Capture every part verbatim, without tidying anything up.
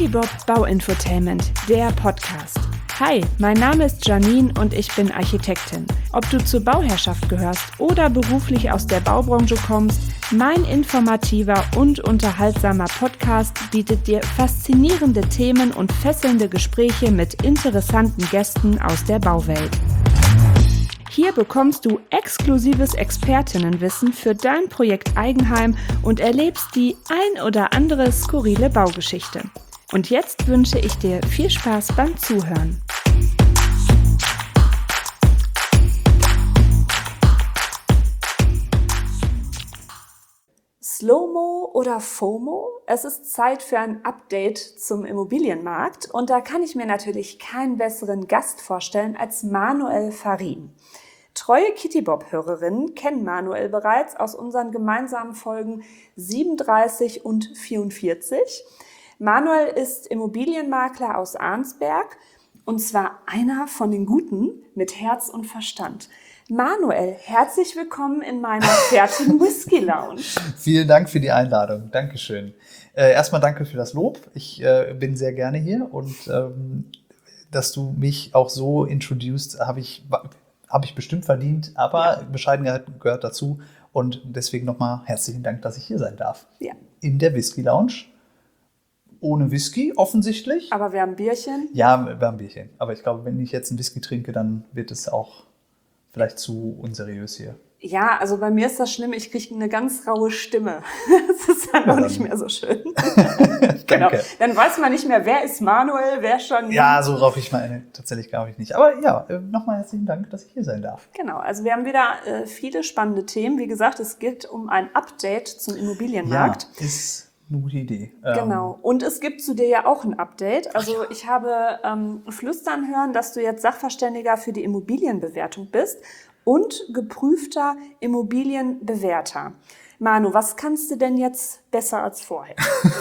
Kitty Bob Bauinfotainment, der Podcast. Hi, mein Name ist Janine und ich bin Architektin. Ob du zur Bauherrschaft gehörst oder beruflich aus der Baubranche kommst, mein informativer und unterhaltsamer Podcast bietet dir faszinierende Themen und fesselnde Gespräche mit interessanten Gästen aus der Bauwelt. Hier bekommst du exklusives Expertinnenwissen für dein Projekt Eigenheim und erlebst die ein oder andere skurrile Baugeschichte. Und jetzt wünsche ich dir viel Spaß beim Zuhören. Slow-Mo oder FOMO? Es ist Zeit für ein Update zum Immobilienmarkt und da kann ich mir natürlich keinen besseren Gast vorstellen als Manuel Farin. Treue Kitty Bob-Hörerinnen kennen Manuel bereits aus unseren gemeinsamen Folgen siebenunddreißig und vierundvierzig. Manuel ist Immobilienmakler aus Arnsberg und zwar einer von den Guten mit Herz und Verstand. Manuel, herzlich willkommen in meiner fertigen Whisky Lounge. Vielen Dank für die Einladung. Dankeschön. Äh, erstmal danke für das Lob. Ich äh, bin sehr gerne hier und ähm, dass du mich auch so introduced, habe ich, hab ich bestimmt verdient, aber ja. Bescheidenheit gehört dazu und deswegen nochmal herzlichen Dank, dass ich hier sein darf. Ja. In der Whisky Lounge. Ohne Whisky, offensichtlich. Aber wir haben Bierchen. Ja, wir haben Bierchen. Aber ich glaube, wenn ich jetzt einen Whisky trinke, dann wird es auch vielleicht zu unseriös hier. Ja, also bei mir ist das schlimm, ich kriege eine ganz raue Stimme. Das ist dann ja, auch dann. nicht mehr so schön. Genau. Dann weiß man nicht mehr, wer ist Manuel, wer schon... Ja, so rauf ich mal tatsächlich glaube ich nicht. Aber ja, nochmal herzlichen Dank, dass ich hier sein darf. Genau, also wir haben wieder äh, viele spannende Themen. Wie gesagt, es geht um ein Update zum Immobilienmarkt. Ja, ist eine gute Idee. Genau. Und es gibt zu dir ja auch ein Update. Also ja. ich habe ähm, flüstern hören, dass du jetzt Sachverständiger für die Immobilienbewertung bist und geprüfter Immobilienbewerter. Manu, was kannst du denn jetzt besser als vorher?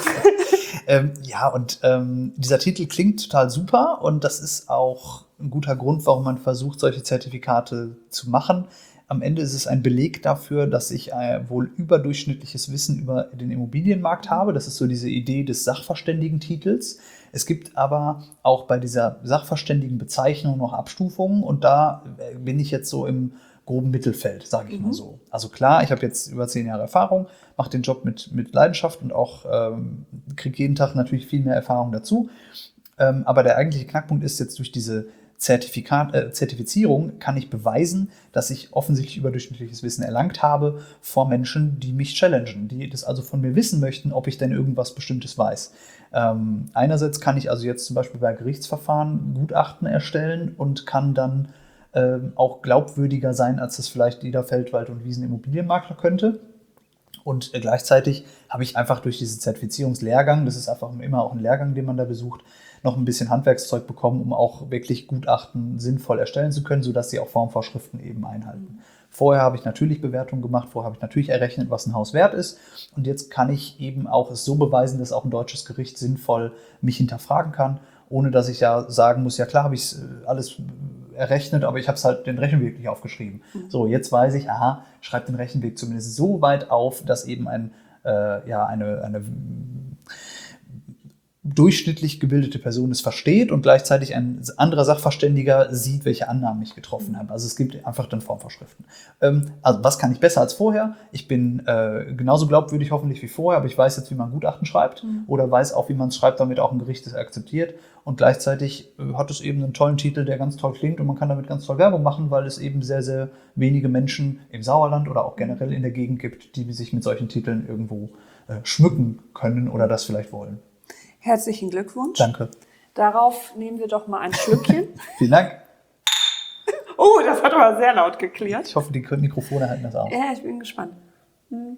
ähm, ja, und ähm, dieser Titel klingt total super und das ist auch ein guter Grund, warum man versucht, solche Zertifikate zu machen. Am Ende ist es ein Beleg dafür, dass ich äh, wohl überdurchschnittliches Wissen über den Immobilienmarkt habe. Das ist so diese Idee des Sachverständigentitels. Es gibt aber auch bei dieser Sachverständigenbezeichnung noch Abstufungen und da äh, bin ich jetzt so im groben Mittelfeld, sage ich mhm. mal so. Also klar, ich habe jetzt über zehn Jahre Erfahrung, mache den Job mit, mit Leidenschaft und auch ähm, kriege jeden Tag natürlich viel mehr Erfahrung dazu. Ähm, aber der eigentliche Knackpunkt ist jetzt durch diese Zertifikat, äh, Zertifizierung kann ich beweisen, dass ich offensichtlich überdurchschnittliches Wissen erlangt habe vor Menschen, die mich challengen, die das also von mir wissen möchten, ob ich denn irgendwas Bestimmtes weiß. Ähm, einerseits kann ich also jetzt zum Beispiel bei Gerichtsverfahren Gutachten erstellen und kann dann ähm, auch glaubwürdiger sein, als das vielleicht jeder Feldwald- und Wiesenimmobilienmakler könnte. Und äh, gleichzeitig habe ich einfach durch diesen Zertifizierungslehrgang, das ist einfach immer auch ein Lehrgang, den man da besucht, noch ein bisschen Handwerkszeug bekommen, um auch wirklich Gutachten sinnvoll erstellen zu können, sodass sie auch Formvorschriften eben einhalten. Vorher habe ich natürlich Bewertungen gemacht, vorher habe ich natürlich errechnet, was ein Haus wert ist und jetzt kann ich eben auch es so beweisen, dass auch ein deutsches Gericht sinnvoll mich hinterfragen kann, ohne dass ich ja sagen muss, ja klar habe ich es alles errechnet, aber ich habe es halt den Rechenweg nicht aufgeschrieben. Mhm. So, jetzt weiß ich, aha, schreibt den Rechenweg zumindest so weit auf, dass eben ein, äh, ja, eine, eine durchschnittlich gebildete Person es versteht und gleichzeitig ein anderer Sachverständiger sieht, welche Annahmen ich getroffen habe. Also es gibt einfach dann Formvorschriften. Ähm, also was kann ich besser als vorher? Ich bin äh, genauso glaubwürdig hoffentlich wie vorher, aber ich weiß jetzt, wie man Gutachten schreibt mhm. oder weiß auch, wie man es schreibt, damit auch ein Gericht es akzeptiert. Und gleichzeitig äh, hat es eben einen tollen Titel, der ganz toll klingt und man kann damit ganz toll Werbung machen, weil es eben sehr, sehr wenige Menschen im Sauerland oder auch generell in der Gegend gibt, die sich mit solchen Titeln irgendwo äh, schmücken können oder das vielleicht wollen. Herzlichen Glückwunsch. Danke. Darauf nehmen wir doch mal ein Schlückchen. Vielen Dank. Oh, das hat aber sehr laut geklirrt. Ich hoffe, die Mikrofone halten das auch. Ja, ich bin gespannt. Hm.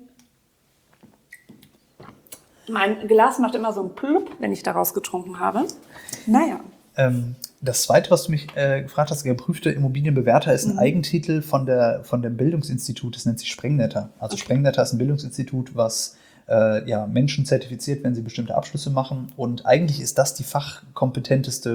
Mein Glas macht immer so ein Plüpp, wenn ich daraus getrunken habe. Naja. Ähm, das Zweite, was du mich äh, gefragt hast, geprüfte Immobilienbewerter, ist ein mhm. Eigentitel von, der, von dem Bildungsinstitut, das nennt sich Sprengnetter. Also okay. Sprengnetter ist ein Bildungsinstitut, was Äh, ja, Menschen zertifiziert, wenn sie bestimmte Abschlüsse machen. Und eigentlich ist das die fachkompetenteste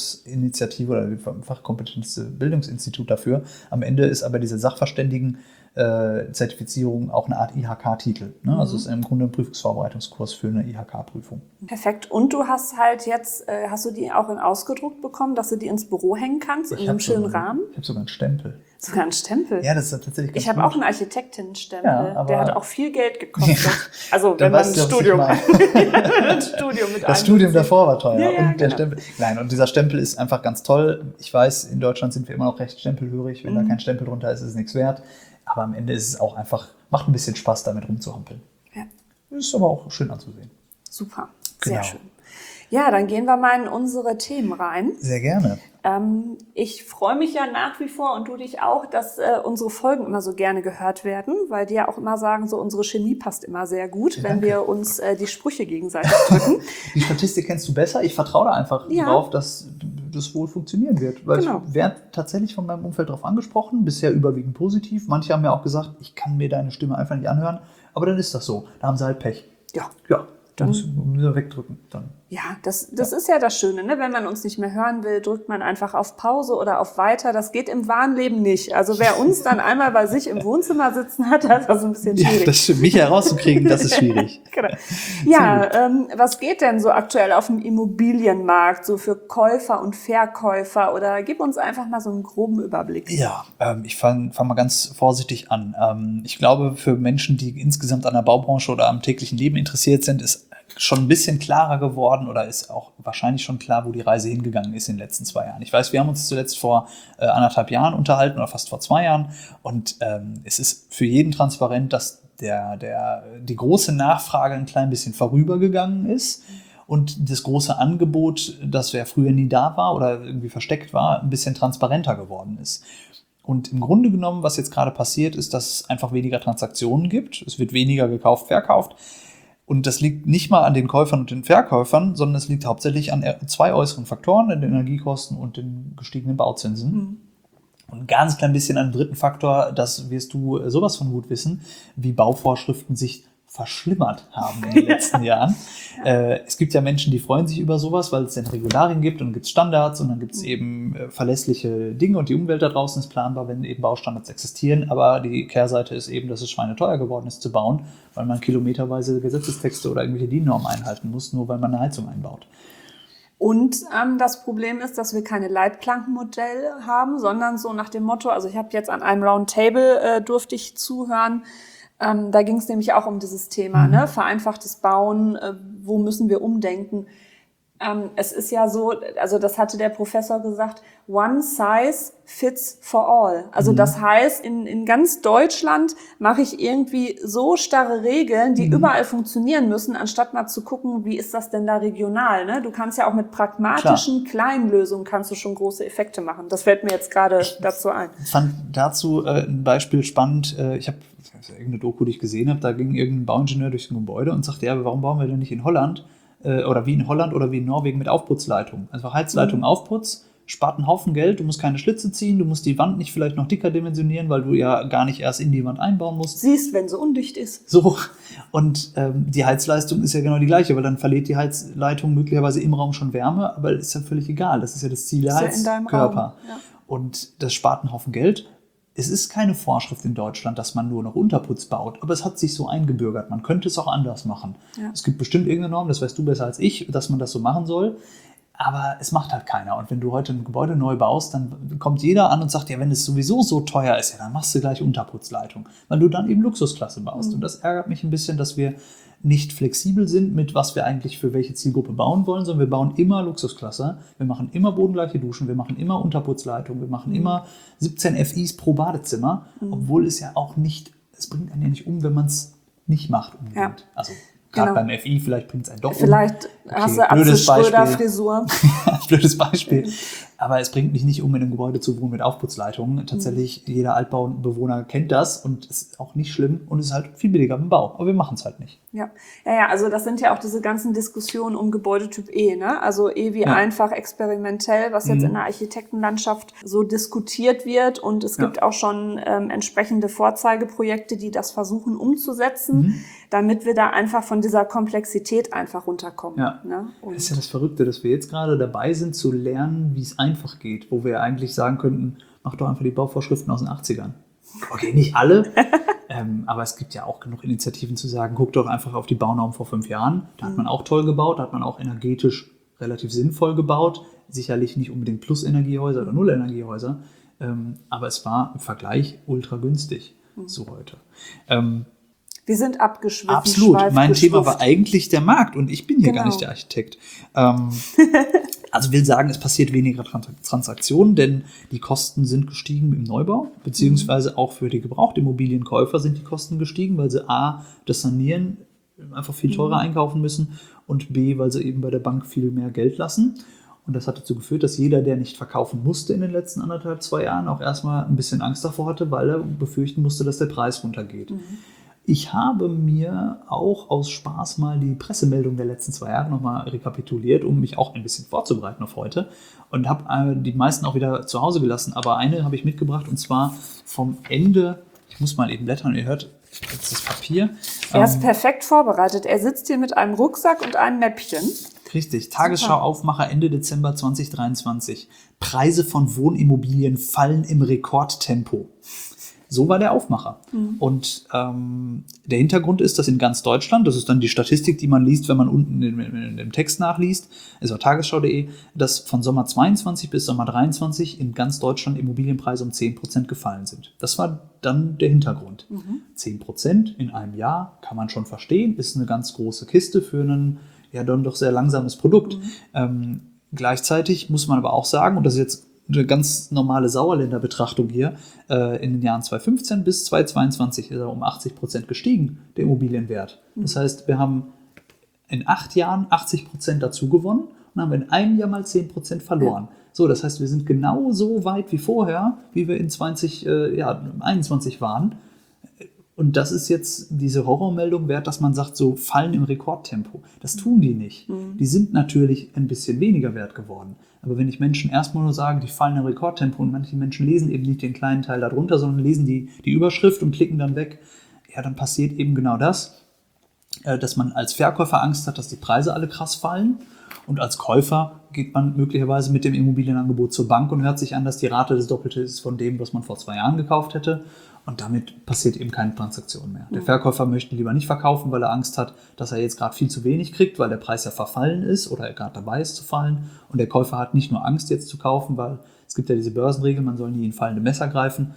Bildungsinitiative oder die fachkompetenteste Bildungsinstitut dafür. Am Ende ist aber diese Sachverständigen äh, Zertifizierung auch eine Art I H K-Titel. Ne? Mhm. Also es ist im Grunde ein Prüfungsvorbereitungskurs für eine I H K-Prüfung. Perfekt. Und du hast halt jetzt, äh, hast du die auch in ausgedruckt bekommen, dass du die ins Büro hängen kannst, ich in einem schönen sogar, Rahmen? Ich habe sogar einen Stempel. Sogar einen Stempel? Ja, das ist tatsächlich ganz Ich habe auch einen Architektinnenstempel. Ja, der hat auch viel Geld gekostet. Ja, also wenn man ein Studium, ein Studium mit Das Studium davor war teuer. Ja, ja, und der genau. Stempel. Nein, und dieser Stempel ist einfach ganz toll. Ich weiß, in Deutschland sind wir immer noch recht stempelhörig. Wenn mhm. da kein Stempel drunter ist, ist es nichts wert. Aber am Ende ist es auch einfach, macht ein bisschen Spaß, damit rumzuhampeln. Ja. Ist aber auch schön anzusehen. Super, sehr Genau. schön. Ja, dann gehen wir mal in unsere Themen rein. Sehr gerne. Ähm, ich freue mich ja nach wie vor und du dich auch, dass äh, unsere Folgen immer so gerne gehört werden, weil die ja auch immer sagen, so unsere Chemie passt immer sehr gut, Ja, wenn danke. wir uns äh, die Sprüche gegenseitig drücken. Die Statistik kennst du besser. Ich vertraue da einfach Ja. drauf, dass das wohl funktionieren wird. Weil Genau. ich werde tatsächlich von meinem Umfeld darauf angesprochen, bisher überwiegend positiv. Manche haben mir auch gesagt, ich kann mir deine Stimme einfach nicht anhören. Aber dann ist das so. Da haben sie halt Pech. Ja. Ja, Dann- dann müssen wir wegdrücken. Dann. Ja, das, das ist ja das Schöne, ne? Wenn man uns nicht mehr hören will, drückt man einfach auf Pause oder auf Weiter. Das geht im wahren Leben nicht. Also wer uns dann einmal bei sich im Wohnzimmer sitzen hat, das ist ein bisschen Ja, schwierig. das stimmt. Mich herauszukriegen, das ist schwierig. Genau. Ja, ähm, was geht denn so aktuell auf dem Immobilienmarkt, so für Käufer und Verkäufer? Oder gib uns einfach mal so einen groben Überblick. Ja, ähm, ich fange fang mal ganz vorsichtig an. Ähm, ich glaube, für Menschen, die insgesamt an der Baubranche oder am täglichen Leben interessiert sind, ist schon ein bisschen klarer geworden oder ist auch wahrscheinlich schon klar, wo die Reise hingegangen ist in den letzten zwei Jahren. Ich weiß, wir haben uns zuletzt vor äh, anderthalb Jahren unterhalten oder fast vor zwei Jahren und ähm, es ist für jeden transparent, dass der, der, die große Nachfrage ein klein bisschen vorübergegangen ist und das große Angebot, das ja früher nie da war oder irgendwie versteckt war, ein bisschen transparenter geworden ist. Und im Grunde genommen, was jetzt gerade passiert, ist, dass es einfach weniger Transaktionen gibt. Es wird weniger gekauft, verkauft. Und das liegt nicht mal an den Käufern und den Verkäufern, sondern es liegt hauptsächlich an zwei äußeren Faktoren, den Energiekosten und den gestiegenen Bauzinsen. Mhm. Und ein ganz klein bisschen an den dritten Faktor, das wirst du sowas von gut wissen, wie Bauvorschriften sich verschlimmert haben in den letzten Jahren. Äh, es gibt ja Menschen, die freuen sich über sowas, weil es dann Regularien gibt und dann gibt es Standards und dann gibt es eben äh, verlässliche Dinge und die Umwelt da draußen ist planbar, wenn eben Baustandards existieren. Aber die Kehrseite ist eben, dass es schweineteuer geworden ist zu bauen, weil man kilometerweise Gesetzestexte oder irgendwelche D I N-Normen einhalten muss, nur weil man eine Heizung einbaut. Und ähm, das Problem ist, dass wir keine Leitplankenmodelle haben, sondern so nach dem Motto, also ich habe jetzt an einem Roundtable äh, durfte ich zuhören, ähm, da ging es nämlich auch um dieses Thema, mhm. ne? Vereinfachtes Bauen, äh, wo müssen wir umdenken? Ähm, es ist ja so, also das hatte der Professor gesagt, one size fits for all. Also mhm. das heißt, in, in ganz Deutschland mache ich irgendwie so starre Regeln, die mhm. überall funktionieren müssen, anstatt mal zu gucken, wie ist das denn da regional? Ne? Du kannst ja auch mit pragmatischen, Klar. kleinen Lösungen kannst du schon große Effekte machen. Das fällt mir jetzt gerade dazu ein. Ich fand dazu äh, ein Beispiel spannend. Äh, ich habe irgendeine Doku, die ich gesehen habe, da ging irgendein Bauingenieur durch ein Gebäude und sagte, ja, warum bauen wir denn nicht in Holland äh, oder wie in Holland oder wie in Norwegen mit Aufputzleitung? Einfach Heizleitung, mhm. Aufputz, spart einen Haufen Geld, du musst keine Schlitze ziehen, du musst die Wand nicht vielleicht noch dicker dimensionieren, weil du ja gar nicht erst in die Wand einbauen musst. Siehst, wenn sie undicht ist. So, und ähm, die Heizleistung ist ja genau die gleiche, weil dann verliert die Heizleitung möglicherweise im Raum schon Wärme, aber ist ja völlig egal, das ist ja das Ziel der Heizkörper. Ja. Und das spart einen Haufen Geld. Es ist keine Vorschrift in Deutschland, dass man nur noch Unterputz baut, aber es hat sich so eingebürgert. Man könnte es auch anders machen. Ja. Es gibt bestimmt irgendeine Norm, das weißt du besser als ich, dass man das so machen soll. Aber es macht halt keiner. Und wenn du heute ein Gebäude neu baust, dann kommt jeder an und sagt, ja, wenn es sowieso so teuer ist, ja, dann machst du gleich Unterputzleitung. Weil du dann eben Luxusklasse baust. Mhm. Und das ärgert mich ein bisschen, dass wir nicht flexibel sind, mit was wir eigentlich für welche Zielgruppe bauen wollen, sondern wir bauen immer Luxusklasse. Wir machen immer bodengleiche Duschen, wir machen immer Unterputzleitung, wir machen immer siebzehn F Is pro Badezimmer, mhm. obwohl es ja auch nicht, es bringt einen ja nicht um, wenn man es nicht macht unbedingt. Ja. Also gerade genau. beim F I, vielleicht bringt es einen doch vielleicht um. Vielleicht hast du Atze Schröder-Frisur. Blödes Beispiel. Aber es bringt mich nicht um, in einem Gebäude zu wohnen mit Aufputzleitungen. Tatsächlich, mhm. jeder Altbaubewohner kennt das und ist auch nicht schlimm und es ist halt viel billiger beim Bau. Aber wir machen es halt nicht. Ja. ja, ja, also das sind ja auch diese ganzen Diskussionen um Gebäudetyp E, ne? Also E wie ja. einfach experimentell, was jetzt mhm. in der Architektenlandschaft so diskutiert wird. Und es gibt ja. auch schon ähm, entsprechende Vorzeigeprojekte, die das versuchen umzusetzen, mhm. damit wir da einfach von dieser Komplexität einfach runterkommen. Ja. Ne? Und das ist ja das Verrückte, dass wir jetzt gerade dabei sind zu lernen, wie es einfach geht, wo wir eigentlich sagen könnten, mach doch einfach die Bauvorschriften aus den achtzigern. Okay, nicht alle, ähm, aber es gibt ja auch genug Initiativen zu sagen, guck doch einfach auf die Baunorm vor fünf Jahren. Da hat man auch toll gebaut, da hat man auch energetisch relativ sinnvoll gebaut. Sicherlich nicht unbedingt Plus-Energiehäuser oder Null-Energiehäuser, ähm, aber es war im Vergleich ultra günstig, mhm. so heute. Ähm, Wir sind abgeschwiffen. Absolut. Mein Thema war eigentlich der Markt und ich bin hier genau. gar nicht der Architekt. Ähm, also will sagen, es passiert weniger Transaktionen, denn die Kosten sind gestiegen im Neubau, beziehungsweise mhm. auch für die Gebrauchtimmobilienkäufer sind die Kosten gestiegen, weil sie A, das Sanieren einfach viel teurer mhm. einkaufen müssen und B, weil sie eben bei der Bank viel mehr Geld lassen. Und das hat dazu geführt, dass jeder, der nicht verkaufen musste in den letzten anderthalb, zwei Jahren, auch erstmal ein bisschen Angst davor hatte, weil er befürchten musste, dass der Preis runtergeht. Mhm. Ich habe mir auch aus Spaß mal die Pressemeldung der letzten zwei Jahre nochmal rekapituliert, um mich auch ein bisschen vorzubereiten auf heute. Und habe die meisten auch wieder zu Hause gelassen. Aber eine habe ich mitgebracht und zwar vom Ende, ich muss mal eben blättern, ihr hört jetzt das Papier. Er ist ähm, perfekt vorbereitet. Er sitzt hier mit einem Rucksack und einem Mäppchen. Richtig, Tagesschau-Aufmacher Ende Dezember zwanzig dreiundzwanzig. Preise von Wohnimmobilien fallen im Rekordtempo. So war der Aufmacher. Mhm. Und ähm, der Hintergrund ist, dass in ganz Deutschland, das ist dann die Statistik, die man liest, wenn man unten in, in, in dem Text nachliest, ist auf tagesschau punkt de, dass von Sommer zweiundzwanzig bis Sommer dreiundzwanzig in ganz Deutschland Immobilienpreise um zehn Prozent gefallen sind. Das war dann der Hintergrund. Mhm. zehn Prozent in einem Jahr kann man schon verstehen, ist eine ganz große Kiste für ein ja dann doch sehr langsames Produkt. Mhm. Ähm, gleichzeitig muss man aber auch sagen, und das ist jetzt eine ganz normale Sauerländer Betrachtung hier, äh, in den Jahren zweitausendfünfzehn bis zweitausendzweiundzwanzig ist er um achtzig Prozent gestiegen, der Immobilienwert. Mhm. Das heißt, wir haben in acht Jahren achtzig Prozent dazu gewonnen und haben in einem Jahr mal zehn Prozent verloren. Ja. So, das heißt, wir sind genauso weit wie vorher, wie wir in zwanzig einundzwanzig waren. Und das ist jetzt diese Horrormeldung wert, dass man sagt, so fallen im Rekordtempo. Das tun die nicht. Mhm. Die sind natürlich ein bisschen weniger wert geworden. Aber wenn ich Menschen erstmal nur sage, die fallen im Rekordtempo und manche Menschen lesen eben nicht den kleinen Teil darunter, sondern lesen die, die Überschrift und klicken dann weg, ja, dann passiert eben genau das, dass man als Verkäufer Angst hat, dass die Preise alle krass fallen. Und als Käufer geht man möglicherweise mit dem Immobilienangebot zur Bank und hört sich an, dass die Rate das Doppelte ist von dem, was man vor zwei Jahren gekauft hätte. Und damit passiert eben keine Transaktion mehr. Der Verkäufer möchte lieber nicht verkaufen, weil er Angst hat, dass er jetzt gerade viel zu wenig kriegt, weil der Preis ja verfallen ist oder er gerade dabei ist zu fallen. Und der Käufer hat nicht nur Angst, jetzt zu kaufen, weil es gibt ja diese Börsenregel, man soll nie in fallende Messer greifen.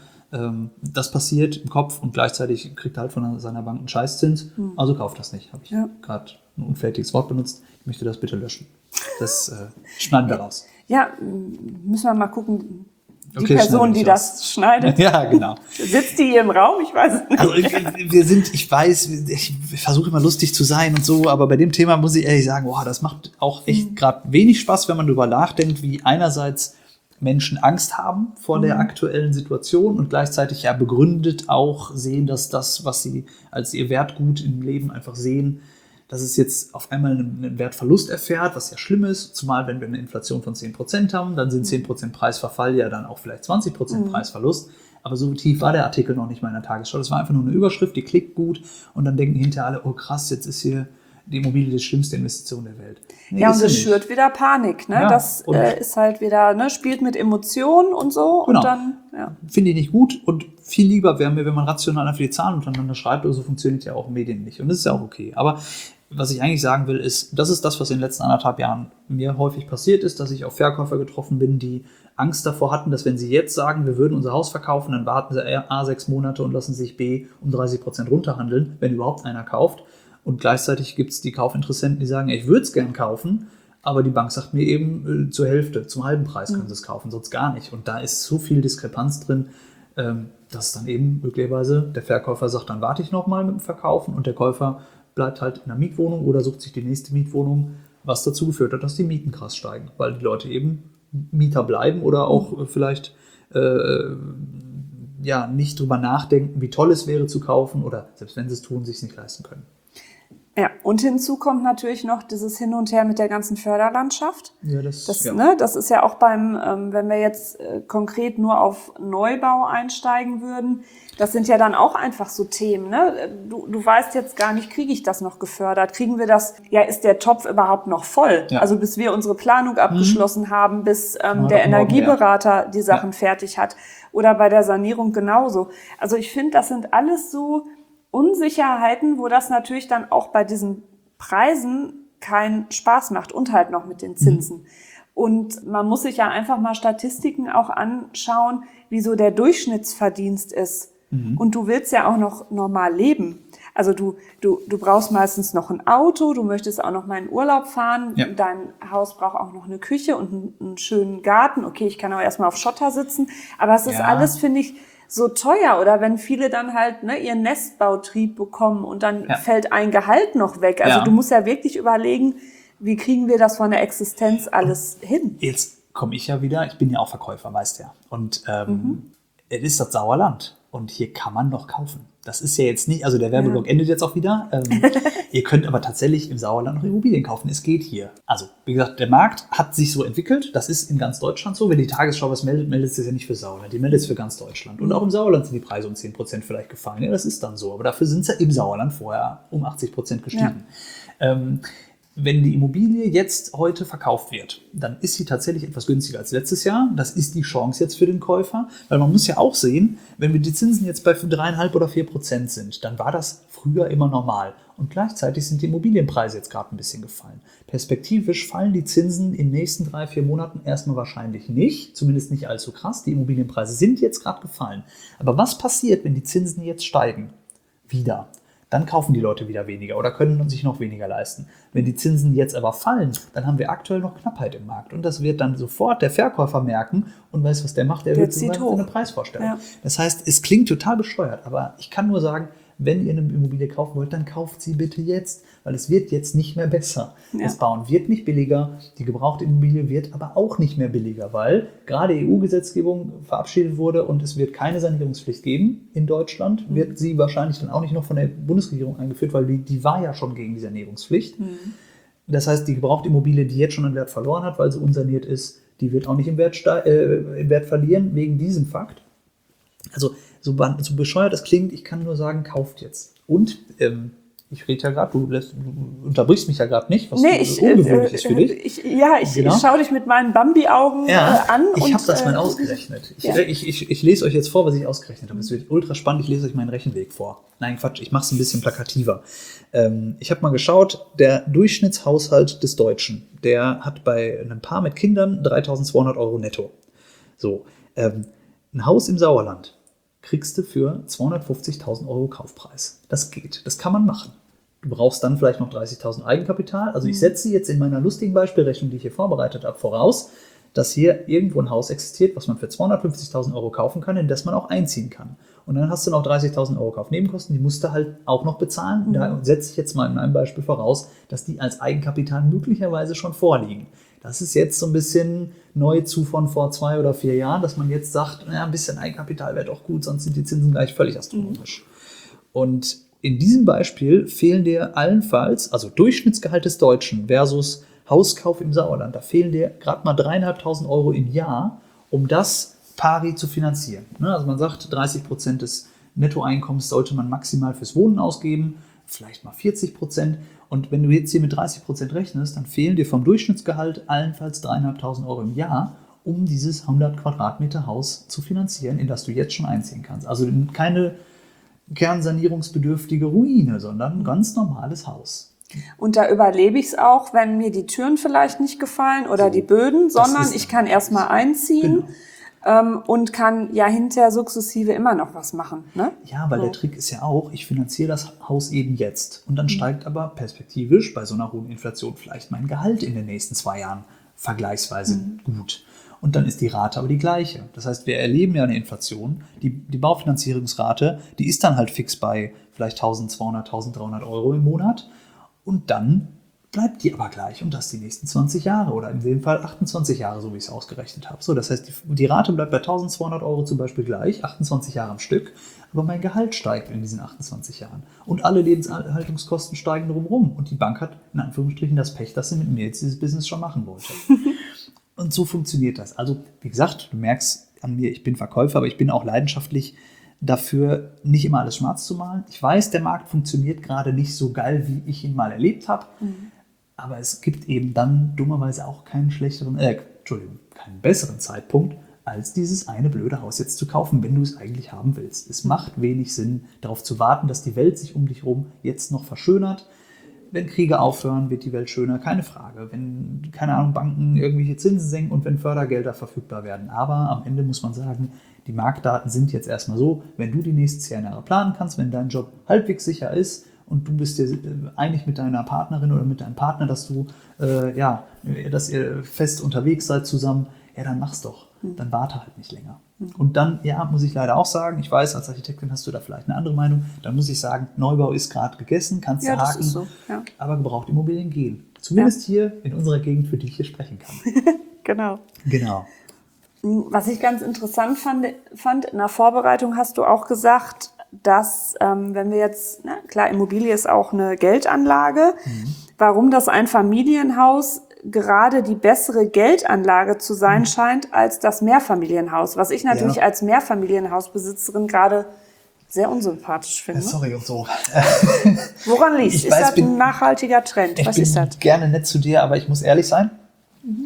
Das passiert im Kopf und gleichzeitig kriegt er halt von seiner Bank einen Scheißzins. Mhm. Also kauft das nicht. Habe ich ja. gerade ein unfertiges Wort benutzt. Ich möchte das bitte löschen. Das äh, schneiden wir raus. Ja, müssen wir mal gucken. Die okay, Person, die das aus. schneidet. Ja, genau. Sitzt die hier im Raum? Ich weiß es nicht. Also wir sind, ich weiß, ich versuche immer lustig zu sein und so, aber bei dem Thema muss ich ehrlich sagen, boah, das macht auch echt gerade wenig Spaß, wenn man darüber nachdenkt, wie einerseits Menschen Angst haben vor mhm. der aktuellen Situation und gleichzeitig ja begründet auch sehen, dass das, was sie als ihr Wertgut im Leben einfach sehen, dass es jetzt auf einmal einen Wertverlust erfährt, was ja schlimm ist, zumal wenn wir eine Inflation von zehn Prozent haben, dann sind zehn Prozent Preisverfall ja dann auch vielleicht zwanzig Prozent mhm. Preisverlust. Aber so tief war der Artikel noch nicht mal in der Tagesschau. Das war einfach nur eine Überschrift, die klickt gut und dann denken hinterher alle, oh krass, jetzt ist hier die Immobilie die schlimmste Investition der Welt. Nee, ja, und es schürt wieder Panik. Ne? Ja, das äh, ist halt wieder, ne, spielt mit Emotionen und so. Genau. Und dann, ja. Finde ich nicht gut und viel lieber wäre mir, wenn man rational einfach die Zahlen untereinander schreibt, oder so funktioniert ja auch Medien nicht. Und das ist ja auch okay. Aber was ich eigentlich sagen will, ist, das ist das, was in den letzten anderthalb Jahren mir häufig passiert ist, dass ich auf Verkäufer getroffen bin, die Angst davor hatten, dass wenn sie jetzt sagen, wir würden unser Haus verkaufen, dann warten sie A sechs Monate und lassen sich B um dreißig Prozent runterhandeln, wenn überhaupt einer kauft. Und gleichzeitig gibt es die Kaufinteressenten, die sagen, ich würde es gern kaufen, aber die Bank sagt mir eben, äh, zur Hälfte, zum halben Preis können sie es kaufen, sonst gar nicht. Und da ist so viel Diskrepanz drin, ähm, dass dann eben möglicherweise der Verkäufer sagt, dann warte ich nochmal mit dem Verkaufen und der Käufer bleibt halt in einer Mietwohnung oder sucht sich die nächste Mietwohnung, was dazu geführt hat, dass die Mieten krass steigen, weil die Leute eben Mieter bleiben oder auch vielleicht äh, ja, nicht drüber nachdenken, wie toll es wäre zu kaufen oder selbst wenn sie es tun, sich es nicht leisten können. Ja, und hinzu kommt natürlich noch dieses Hin und Her mit der ganzen Förderlandschaft. Ja, das, das, ja. Ne, das ist ja auch beim, ähm, wenn wir jetzt äh, konkret nur auf Neubau einsteigen würden, das sind ja dann auch einfach so Themen. Ne? Du, du weißt jetzt gar nicht, kriege ich das noch gefördert? Kriegen wir das, ja, ist der Topf überhaupt noch voll? Ja. Also bis wir unsere Planung abgeschlossen mhm. haben, bis ähm, der Energieberater morgen, ja. die Sachen ja. fertig hat. Oder bei der Sanierung genauso. Also ich finde, das sind alles so Unsicherheiten, wo das natürlich dann auch bei diesen Preisen keinen Spaß macht und halt noch mit den Zinsen. Mhm. Und man muss sich ja einfach mal Statistiken auch anschauen, wie so der Durchschnittsverdienst ist. Mhm. Und du willst ja auch noch normal leben. Also du, du, du brauchst meistens noch ein Auto, du möchtest auch noch mal in Urlaub fahren, ja. dein Haus braucht auch noch eine Küche und einen, einen schönen Garten. Okay, ich kann auch erstmal auf Schotter sitzen, aber es ist ja. alles, finde ich, so teuer. Oder wenn viele dann halt ne, ihren Nestbautrieb bekommen und dann ja. fällt ein Gehalt noch weg. Also ja. du musst ja wirklich überlegen, wie kriegen wir das von der Existenz alles und hin? Jetzt komme ich ja wieder, ich bin ja auch Verkäufer, weißt du ja. Und ähm, mhm. es ist das Sauerland. Und hier kann man noch kaufen. Das ist ja jetzt nicht, also der Werbeblock ja. endet jetzt auch wieder. Ähm, ihr könnt aber tatsächlich im Sauerland noch Immobilien kaufen. Es geht hier. Also, wie gesagt, der Markt hat sich so entwickelt. Das ist in ganz Deutschland so. Wenn die Tagesschau was meldet, meldet es ja nicht für Sauerland. Die meldet es für ganz Deutschland. Und auch im Sauerland sind die Preise um zehn Prozent vielleicht gefallen. Ja, das ist dann so. Aber dafür sind sie im Sauerland vorher um achtzig Prozent gestiegen. Ja. Ähm, Wenn die Immobilie jetzt heute verkauft wird, dann ist sie tatsächlich etwas günstiger als letztes Jahr. Das ist die Chance jetzt für den Käufer. Weil man muss ja auch sehen, wenn wir die Zinsen jetzt bei drei Komma fünf oder vier Prozent sind, dann war das früher immer normal. Und gleichzeitig sind die Immobilienpreise jetzt gerade ein bisschen gefallen. Perspektivisch fallen die Zinsen in den nächsten drei, vier Monaten erstmal wahrscheinlich nicht. Zumindest nicht allzu krass. Die Immobilienpreise sind jetzt gerade gefallen. Aber was passiert, wenn die Zinsen jetzt steigen? Wieder. Dann kaufen die Leute wieder weniger oder können sich noch weniger leisten. Wenn die Zinsen jetzt aber fallen, dann haben wir aktuell noch Knappheit im Markt. Und das wird dann sofort der Verkäufer merken und weiß, was der macht, der, der wird sogar eine Preisvorstellung. Ja. Das heißt, es klingt total bescheuert, aber ich kann nur sagen, wenn ihr eine Immobilie kaufen wollt, dann kauft sie bitte jetzt, weil es wird jetzt nicht mehr besser. Ja. Das Bauen wird nicht billiger, die gebrauchte Immobilie wird aber auch nicht mehr billiger, weil gerade E U-Gesetzgebung verabschiedet wurde und es wird keine Sanierungspflicht geben in Deutschland, mhm. wird sie wahrscheinlich dann auch nicht noch von der Bundesregierung eingeführt, weil die, die war ja schon gegen die Sanierungspflicht. Mhm. Das heißt, die gebrauchte Immobilie, die jetzt schon an Wert verloren hat, weil sie unsaniert ist, die wird auch nicht im Wert, ste- äh, im Wert verlieren, wegen diesem Fakt. Also so, so bescheuert es klingt, ich kann nur sagen, kauft jetzt. Und ähm, ich rede ja gerade, du, du unterbrichst mich ja gerade nicht, was nee, ich, ungewöhnlich äh, ist für dich. Ich, ja, ich, genau. ich schaue dich mit meinen Bambi-Augen ja, äh, an. Ich habe das mal äh, ausgerechnet. Ich, ja. ich, ich, ich lese euch jetzt vor, was ich ausgerechnet habe. Es wird ultra spannend, ich lese euch meinen Rechenweg vor. Nein, Quatsch, ich mache es ein bisschen plakativer. Ähm, ich habe mal geschaut, der Durchschnittshaushalt des Deutschen, der hat bei einem Paar mit Kindern dreitausendzweihundert Euro netto. So, ähm, ein Haus im Sauerland kriegst du für zweihundertfünfzigtausend Euro Kaufpreis. Das geht, das kann man machen. Du brauchst dann vielleicht noch dreißigtausend Eigenkapital. Also ich setze jetzt in meiner lustigen Beispielrechnung, die ich hier vorbereitet habe, voraus, dass hier irgendwo ein Haus existiert, was man für zweihundertfünfzigtausend Euro kaufen kann, in das man auch einziehen kann. Und dann hast du noch dreißigtausend Euro Kaufnebenkosten, die musst du halt auch noch bezahlen. Mhm. Da setze ich jetzt mal in einem Beispiel voraus, dass die als Eigenkapital möglicherweise schon vorliegen. Das ist jetzt so ein bisschen neu zu von vor zwei oder vier Jahren, dass man jetzt sagt, naja, ein bisschen Eigenkapital wäre doch gut, sonst sind die Zinsen gleich völlig astronomisch. Mhm. Und in diesem Beispiel fehlen dir allenfalls, also Durchschnittsgehalt des Deutschen versus Hauskauf im Sauerland, da fehlen dir gerade mal dreieinhalbtausend Euro im Jahr, um das pari zu finanzieren. Also man sagt, dreißig Prozent des Nettoeinkommens sollte man maximal fürs Wohnen ausgeben, vielleicht mal vierzig Prozent. Und wenn du jetzt hier mit dreißig Prozent rechnest, dann fehlen dir vom Durchschnittsgehalt allenfalls dreieinhalbtausend Euro im Jahr, um dieses hundert Quadratmeter Haus zu finanzieren, in das du jetzt schon einziehen kannst. Also keine kernsanierungsbedürftige Ruine, sondern ein ganz normales Haus. Und da überlebe ich es auch, wenn mir die Türen vielleicht nicht gefallen oder so, die Böden, sondern ich kann erstmal einziehen. Genau. Ähm, und kann ja hinterher sukzessive immer noch was machen. Ne? Ja, weil so. Der Trick ist ja auch, ich finanziere das Haus eben jetzt. Und dann mhm. steigt aber perspektivisch bei so einer hohen Inflation vielleicht mein Gehalt in den nächsten zwei Jahren vergleichsweise mhm. gut. Und dann ist die Rate aber die gleiche. Das heißt, wir erleben ja eine Inflation. Die, die Baufinanzierungsrate, die ist dann halt fix bei vielleicht eintausendzweihundert, eintausenddreihundert Euro im Monat. Und dann bleibt die aber gleich und das die nächsten zwanzig Jahre oder in dem Fall achtundzwanzig Jahre, so wie ich es ausgerechnet habe. So, das heißt, die, die Rate bleibt bei eintausendzweihundert Euro zum Beispiel gleich, achtundzwanzig Jahre am Stück, aber mein Gehalt steigt in diesen achtundzwanzig Jahren und alle Lebenshaltungskosten steigen drumherum und die Bank hat in Anführungsstrichen das Pech, dass sie mit mir jetzt dieses Business schon machen wollte. Und so funktioniert das. Also, wie gesagt, du merkst an mir, ich bin Verkäufer, aber ich bin auch leidenschaftlich dafür, nicht immer alles schwarz zu malen. Ich weiß, der Markt funktioniert gerade nicht so geil, wie ich ihn mal erlebt habe. Mhm. Aber es gibt eben dann dummerweise auch keinen schlechteren, äh, Entschuldigung, keinen besseren Zeitpunkt, als dieses eine blöde Haus jetzt zu kaufen, wenn du es eigentlich haben willst. Es macht wenig Sinn, darauf zu warten, dass die Welt sich um dich herum jetzt noch verschönert. Wenn Kriege aufhören, wird die Welt schöner, keine Frage. Wenn, keine Ahnung, Banken irgendwelche Zinsen senken und wenn Fördergelder verfügbar werden. Aber am Ende muss man sagen, die Marktdaten sind jetzt erstmal so, wenn du die nächsten zehn Jahre planen kannst, wenn dein Job halbwegs sicher ist, und du bist dir einig mit deiner Partnerin oder mit deinem Partner, dass du, äh, ja, dass ihr fest unterwegs seid zusammen, ja, dann mach's doch. Dann warte halt nicht länger. Mhm. Und dann, ja, muss ich leider auch sagen, ich weiß, als Architektin hast du da vielleicht eine andere Meinung, dann muss ich sagen, Neubau ist gerade gegessen, kannst du ja, haken, das ist so. Ja. Aber Gebrauchtimmobilien gehen. Zumindest ja. hier in unserer Gegend, für die ich hier sprechen kann. Genau. Genau. Was ich ganz interessant fand, fand, in der Vorbereitung hast du auch gesagt, dass, ähm, wenn wir jetzt, na, klar, Immobilie ist auch eine Geldanlage, mhm. warum das Einfamilienhaus gerade die bessere Geldanlage zu sein mhm. scheint als das Mehrfamilienhaus, was ich natürlich ja. als Mehrfamilienhausbesitzerin gerade sehr unsympathisch finde. Sorry und so. Woran liegt es? Ist weiß, das ein bin, nachhaltiger Trend? Was ich ist bin das? Gerne nett zu dir, aber ich muss ehrlich sein. Mhm.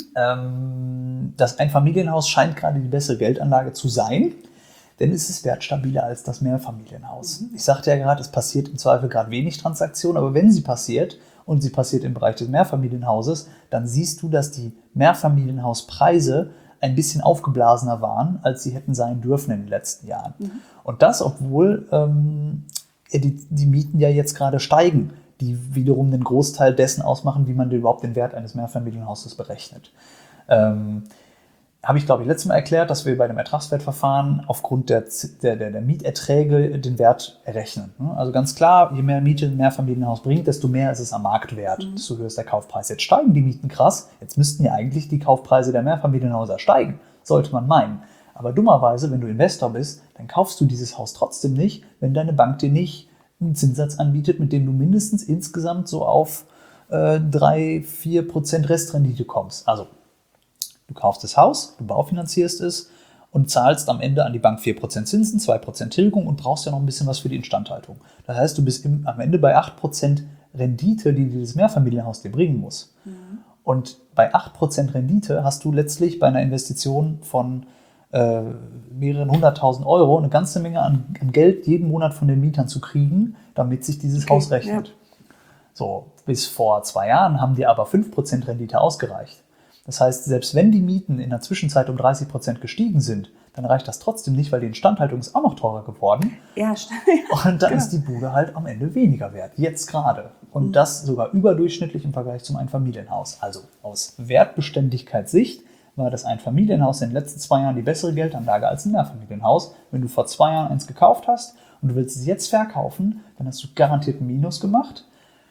Ähm, das Einfamilienhaus scheint gerade die bessere Geldanlage zu sein. Denn es ist wertstabiler als das Mehrfamilienhaus. Mhm. Ich sagte ja gerade, es passiert im Zweifel gerade wenig Transaktionen, aber wenn sie passiert und sie passiert im Bereich des Mehrfamilienhauses, dann siehst du, dass die Mehrfamilienhauspreise ein bisschen aufgeblasener waren, als sie hätten sein dürfen in den letzten Jahren. Mhm. Und das, obwohl ähm, die, die Mieten ja jetzt gerade steigen, die wiederum den Großteil dessen ausmachen, wie man überhaupt den Wert eines Mehrfamilienhauses berechnet. Ähm, Habe ich, glaube ich, letztes Mal erklärt, dass wir bei dem Ertragswertverfahren aufgrund der, der, der, der Mieterträge den Wert errechnen. Also ganz klar, je mehr Miete ein Mehrfamilienhaus bringt, desto mehr ist es am Marktwert, mhm. desto höher ist der Kaufpreis. Jetzt steigen die Mieten krass, jetzt müssten ja eigentlich die Kaufpreise der Mehrfamilienhäuser steigen, sollte man meinen. Aber dummerweise, wenn du Investor bist, dann kaufst du dieses Haus trotzdem nicht, wenn deine Bank dir nicht einen Zinssatz anbietet, mit dem du mindestens insgesamt so auf äh, drei bis vier Prozent Restrendite kommst. Also du kaufst das Haus, du baufinanzierst es und zahlst am Ende an die Bank vier Prozent Zinsen, zwei Prozent Tilgung und brauchst ja noch ein bisschen was für die Instandhaltung. Das heißt, du bist im, am Ende bei acht Prozent Rendite, die dieses Mehrfamilienhaus dir bringen muss. Mhm. Und bei acht Prozent Rendite hast du letztlich bei einer Investition von äh, mehreren hunderttausend Euro eine ganze Menge an, an Geld jeden Monat von den Mietern zu kriegen, damit sich dieses okay, Haus rechnet. Ja. So, bis vor zwei Jahren haben dir aber fünf Prozent Rendite ausgereicht. Das heißt, selbst wenn die Mieten in der Zwischenzeit um dreißig Prozent gestiegen sind, dann reicht das trotzdem nicht, weil die Instandhaltung ist auch noch teurer geworden. Ja, stimmt. Und dann genau. ist die Bude halt am Ende weniger wert, jetzt gerade. Und mhm. das sogar überdurchschnittlich im Vergleich zum Einfamilienhaus. Also aus Wertbeständigkeitssicht war das Einfamilienhaus in den letzten zwei Jahren die bessere Geldanlage als ein Mehrfamilienhaus. Wenn du vor zwei Jahren eins gekauft hast und du willst es jetzt verkaufen, dann hast du garantiert ein Minus gemacht.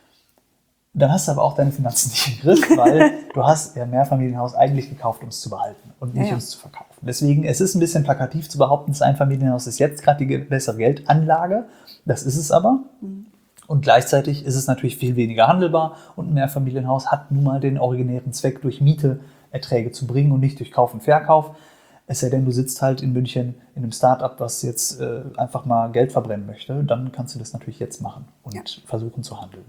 Dann hast du aber auch deine Finanzen nicht im Griff, weil du hast ja Mehrfamilienhaus eigentlich gekauft, um es zu behalten und nicht, ja, ja. um es zu verkaufen. Deswegen, es ist ein bisschen plakativ zu behaupten, das Einfamilienhaus ist jetzt gerade die bessere Geldanlage. Das ist es aber. Mhm. Und gleichzeitig ist es natürlich viel weniger handelbar und ein Mehrfamilienhaus hat nun mal den originären Zweck, durch Miete Erträge zu bringen und nicht durch Kauf und Verkauf. Es sei denn, du sitzt halt in München in einem Start-up, was jetzt äh, einfach mal Geld verbrennen möchte, dann kannst du das natürlich jetzt machen und ja. versuchen zu handeln.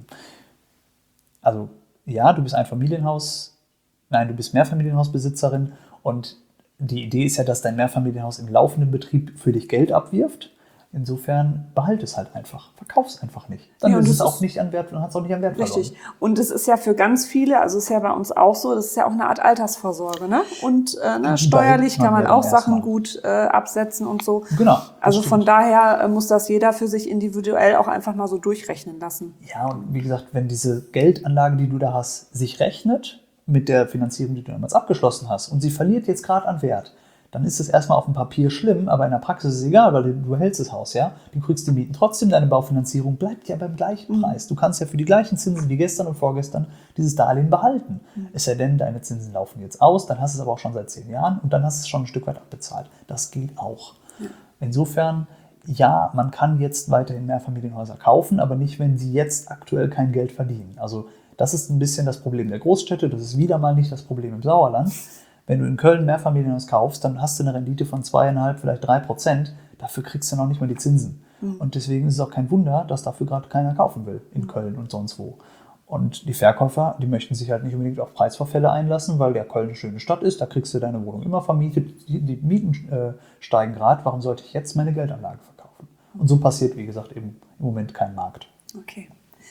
Also ja, du bist ein Familienhaus, nein, du bist Mehrfamilienhausbesitzerin und die Idee ist ja, dass dein Mehrfamilienhaus im laufenden Betrieb für dich Geld abwirft. Insofern behalte es halt einfach, verkauf es einfach nicht. Dann ja, ist es auch nicht an Wert, dann hat es auch nicht an Wert verloren. Richtig. Und es ist ja für ganz viele, also es ist ja bei uns auch so, das ist ja auch eine Art Altersvorsorge, ne? Und äh, ne, steuerlich kann man auch Sachen mal. gut äh, absetzen und so. Genau. Also stimmt. Von daher äh, muss das jeder für sich individuell auch einfach mal so durchrechnen lassen. Ja, und wie gesagt, wenn diese Geldanlage, die du da hast, sich rechnet mit der Finanzierung, die du damals abgeschlossen hast und sie verliert jetzt gerade an Wert, dann ist es erstmal auf dem Papier schlimm, aber in der Praxis ist es egal, weil du, du hältst das Haus, ja. Du kriegst die Mieten trotzdem, deine Baufinanzierung bleibt ja beim gleichen Preis. Du kannst ja für die gleichen Zinsen wie gestern und vorgestern dieses Darlehen behalten. Mhm. Es sei denn, deine Zinsen laufen jetzt aus, dann hast du es aber auch schon seit zehn Jahren und dann hast du es schon ein Stück weit abbezahlt. Das geht auch. Ja. Insofern, ja, man kann jetzt weiterhin Mehrfamilienhäuser kaufen, aber nicht, wenn sie jetzt aktuell kein Geld verdienen. Also das ist ein bisschen das Problem der Großstädte, das ist wieder mal nicht das Problem im Sauerland. Wenn du in Köln Mehrfamilienhaus kaufst, dann hast du eine Rendite von zweieinhalb, vielleicht drei Prozent. Dafür kriegst du noch nicht mal die Zinsen. Mhm. Und deswegen ist es auch kein Wunder, dass dafür gerade keiner kaufen will in Köln und sonst wo. Und die Verkäufer, die möchten sich halt nicht unbedingt auf Preisverfälle einlassen, weil ja Köln eine schöne Stadt ist, da kriegst du deine Wohnung immer vermietet, die, die Mieten äh, steigen gerade, warum sollte ich jetzt meine Geldanlage verkaufen? Und so passiert, wie gesagt, eben im Moment kein Markt. Okay.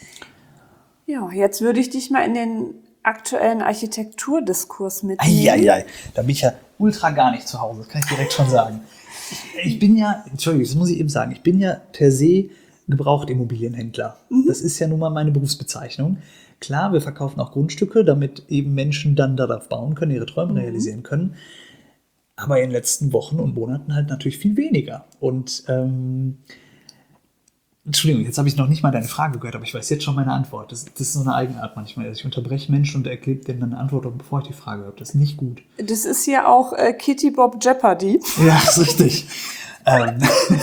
Ja, jetzt würde ich dich mal in den aktuellen Architekturdiskurs mitnehmen. Eieiei, da bin ich ja ultra gar nicht zu Hause, das kann ich direkt schon sagen. Ich, ich bin ja, Entschuldigung, das muss ich eben sagen, ich bin ja per se Gebrauchtimmobilienhändler. Mhm. Das ist ja nun mal meine Berufsbezeichnung. Klar, wir verkaufen auch Grundstücke, damit eben Menschen dann darauf bauen können, ihre Träume mhm. realisieren können. Aber in den letzten Wochen und Monaten halt natürlich viel weniger. Und ähm, Entschuldigung, jetzt habe ich noch nicht mal deine Frage gehört, aber ich weiß jetzt schon meine Antwort. Das, das ist so eine Eigenart manchmal. Also ich unterbreche Menschen und erkläre denen dann eine Antwort, bevor ich die Frage habe. Das ist nicht gut. Das ist ja auch äh, Kitty Bob Jeopardy. Ja, ist richtig. ähm.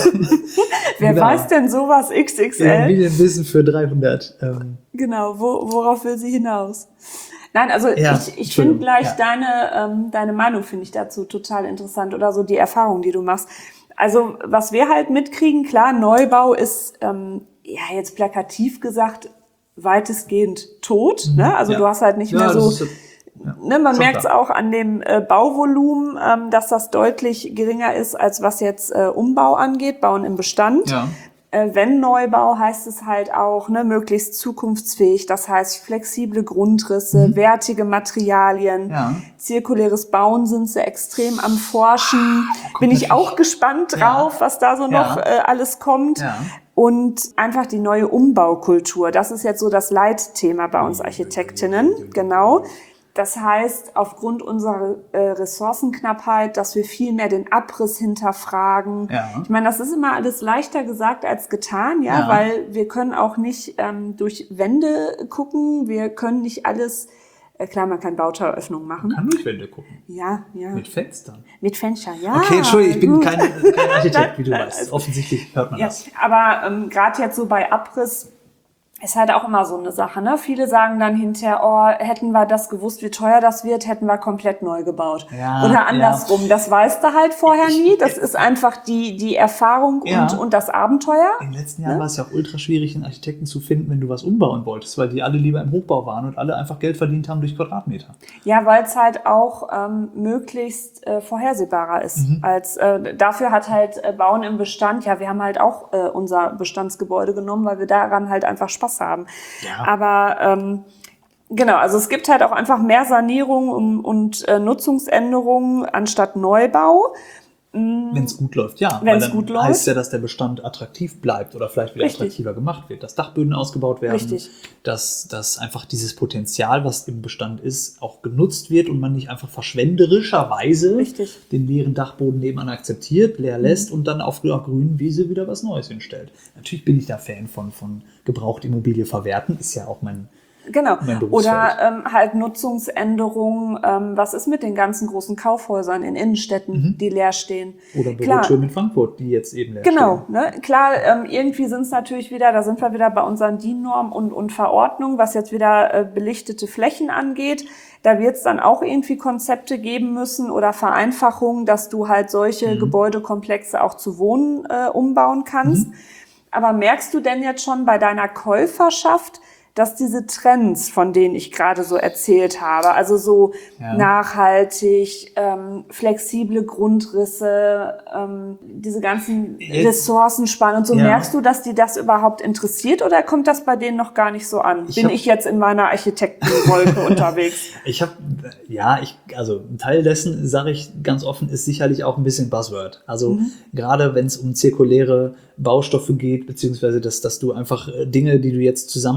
Wer genau. weiß denn sowas X X L? Immobilienwissen für dreihundert. Ähm. Genau, wo, worauf will sie hinaus? Nein, also ja, ich, ich finde gleich ja. deine, ähm, deine Meinung finde ich dazu total interessant oder so die Erfahrung, die du machst. Also was wir halt mitkriegen, klar, Neubau ist, ähm, ja jetzt plakativ gesagt, weitestgehend tot. Mhm. Ne? Also ja. du hast halt nicht ja, mehr so, ist, ja. ne, man merkt es auch an dem äh, Bauvolumen, ähm, dass das deutlich geringer ist, als was jetzt äh, Umbau angeht, Bauen im Bestand. Ja. Äh, wenn Neubau, heißt es halt auch, ne, möglichst zukunftsfähig, das heißt flexible Grundrisse, mhm. wertige Materialien, ja. zirkuläres Bauen sind sie extrem am Forschen. Ah, Bin ich auch gespannt drauf, ja. was da so ja. noch äh, alles kommt. Ja. Und einfach die neue Umbaukultur, das ist jetzt so das Leitthema bei uns Architektinnen, genau. Das heißt, aufgrund unserer äh, Ressourcenknappheit, dass wir viel mehr den Abriss hinterfragen. Ja. Ich meine, das ist immer alles leichter gesagt als getan, ja, ja. weil wir können auch nicht ähm, durch Wände gucken. Wir können nicht alles, äh, klar, man kann Bauteröffnungen machen. Man kann durch Wände gucken. Ja, ja. Mit Fenstern. Mit Fenstern, ja. Okay, Entschuldigung, ich bin kein, kein Architekt, wie du weißt. Offensichtlich hört man ja, das. Aber ähm, gerade jetzt so bei Abriss, ist halt auch immer so eine Sache, ne? Viele sagen dann hinterher, oh, hätten wir das gewusst, wie teuer das wird, hätten wir komplett neu gebaut. Ja, oder andersrum, ja. das weißt du halt vorher nie. Das ist einfach die, die Erfahrung ja. und, und das Abenteuer. In den letzten Jahren ne? war es ja auch ultra schwierig, einen Architekten zu finden, wenn du was umbauen wolltest, weil die alle lieber im Hochbau waren und alle einfach Geld verdient haben durch Quadratmeter. Ja, weil es halt auch ähm, möglichst äh, vorhersehbarer ist. Mhm. Als äh, dafür hat halt äh, Bauen im Bestand, ja, wir haben halt auch äh, unser Bestandsgebäude genommen, weil wir daran halt einfach Spaß haben. Ja. Aber ähm, genau, also es gibt halt auch einfach mehr Sanierung und, und äh, Nutzungsänderungen anstatt Neubau. Wenn es gut läuft, ja. Wenn es gut läuft. Heißt ja, dass der Bestand attraktiv bleibt oder vielleicht wieder Richtig. attraktiver gemacht wird. Dass Dachböden ausgebaut werden. Richtig. Dass, dass einfach dieses Potenzial, was im Bestand ist, auch genutzt wird und man nicht einfach verschwenderischerweise Richtig. den leeren Dachboden nebenan akzeptiert, leer lässt mhm. und dann auf der grünen Wiese wieder was Neues hinstellt. Natürlich bin ich da Fan von, von gebraucht Immobilie verwerten. Ist ja auch mein Genau. Oder ähm, halt Nutzungsänderungen. Ähm, was ist mit den ganzen großen Kaufhäusern in Innenstädten, mhm. die leer stehen? Oder Bürotürme in Frankfurt, die jetzt eben leer genau, stehen. Genau. Ne? Klar, ähm, irgendwie sind es natürlich wieder, da sind wir wieder bei unseren D I N-Normen und, und Verordnungen, was jetzt wieder äh, belichtete Flächen angeht. Da wird es dann auch irgendwie Konzepte geben müssen oder Vereinfachungen, dass du halt solche mhm. Gebäudekomplexe auch zu Wohnen äh, umbauen kannst. Mhm. Aber merkst du denn jetzt schon bei deiner Käuferschaft, dass diese Trends, von denen ich gerade so erzählt habe, also so ja. nachhaltig, ähm, flexible Grundrisse, ähm, diese ganzen Jetzt, Ressourcenspannen und so, ja. merkst du, dass die das überhaupt interessiert oder kommt das bei denen noch gar nicht so an? Ich Bin hab, ich jetzt in meiner Architektenwolke unterwegs? Ich habe, ja, ich, also ein Teil dessen, sage ich ganz offen, ist sicherlich auch ein bisschen Buzzword. Also mhm. gerade wenn es um zirkuläre Baustoffe geht, beziehungsweise dass, dass du einfach Dinge, die du jetzt zusammenstellst,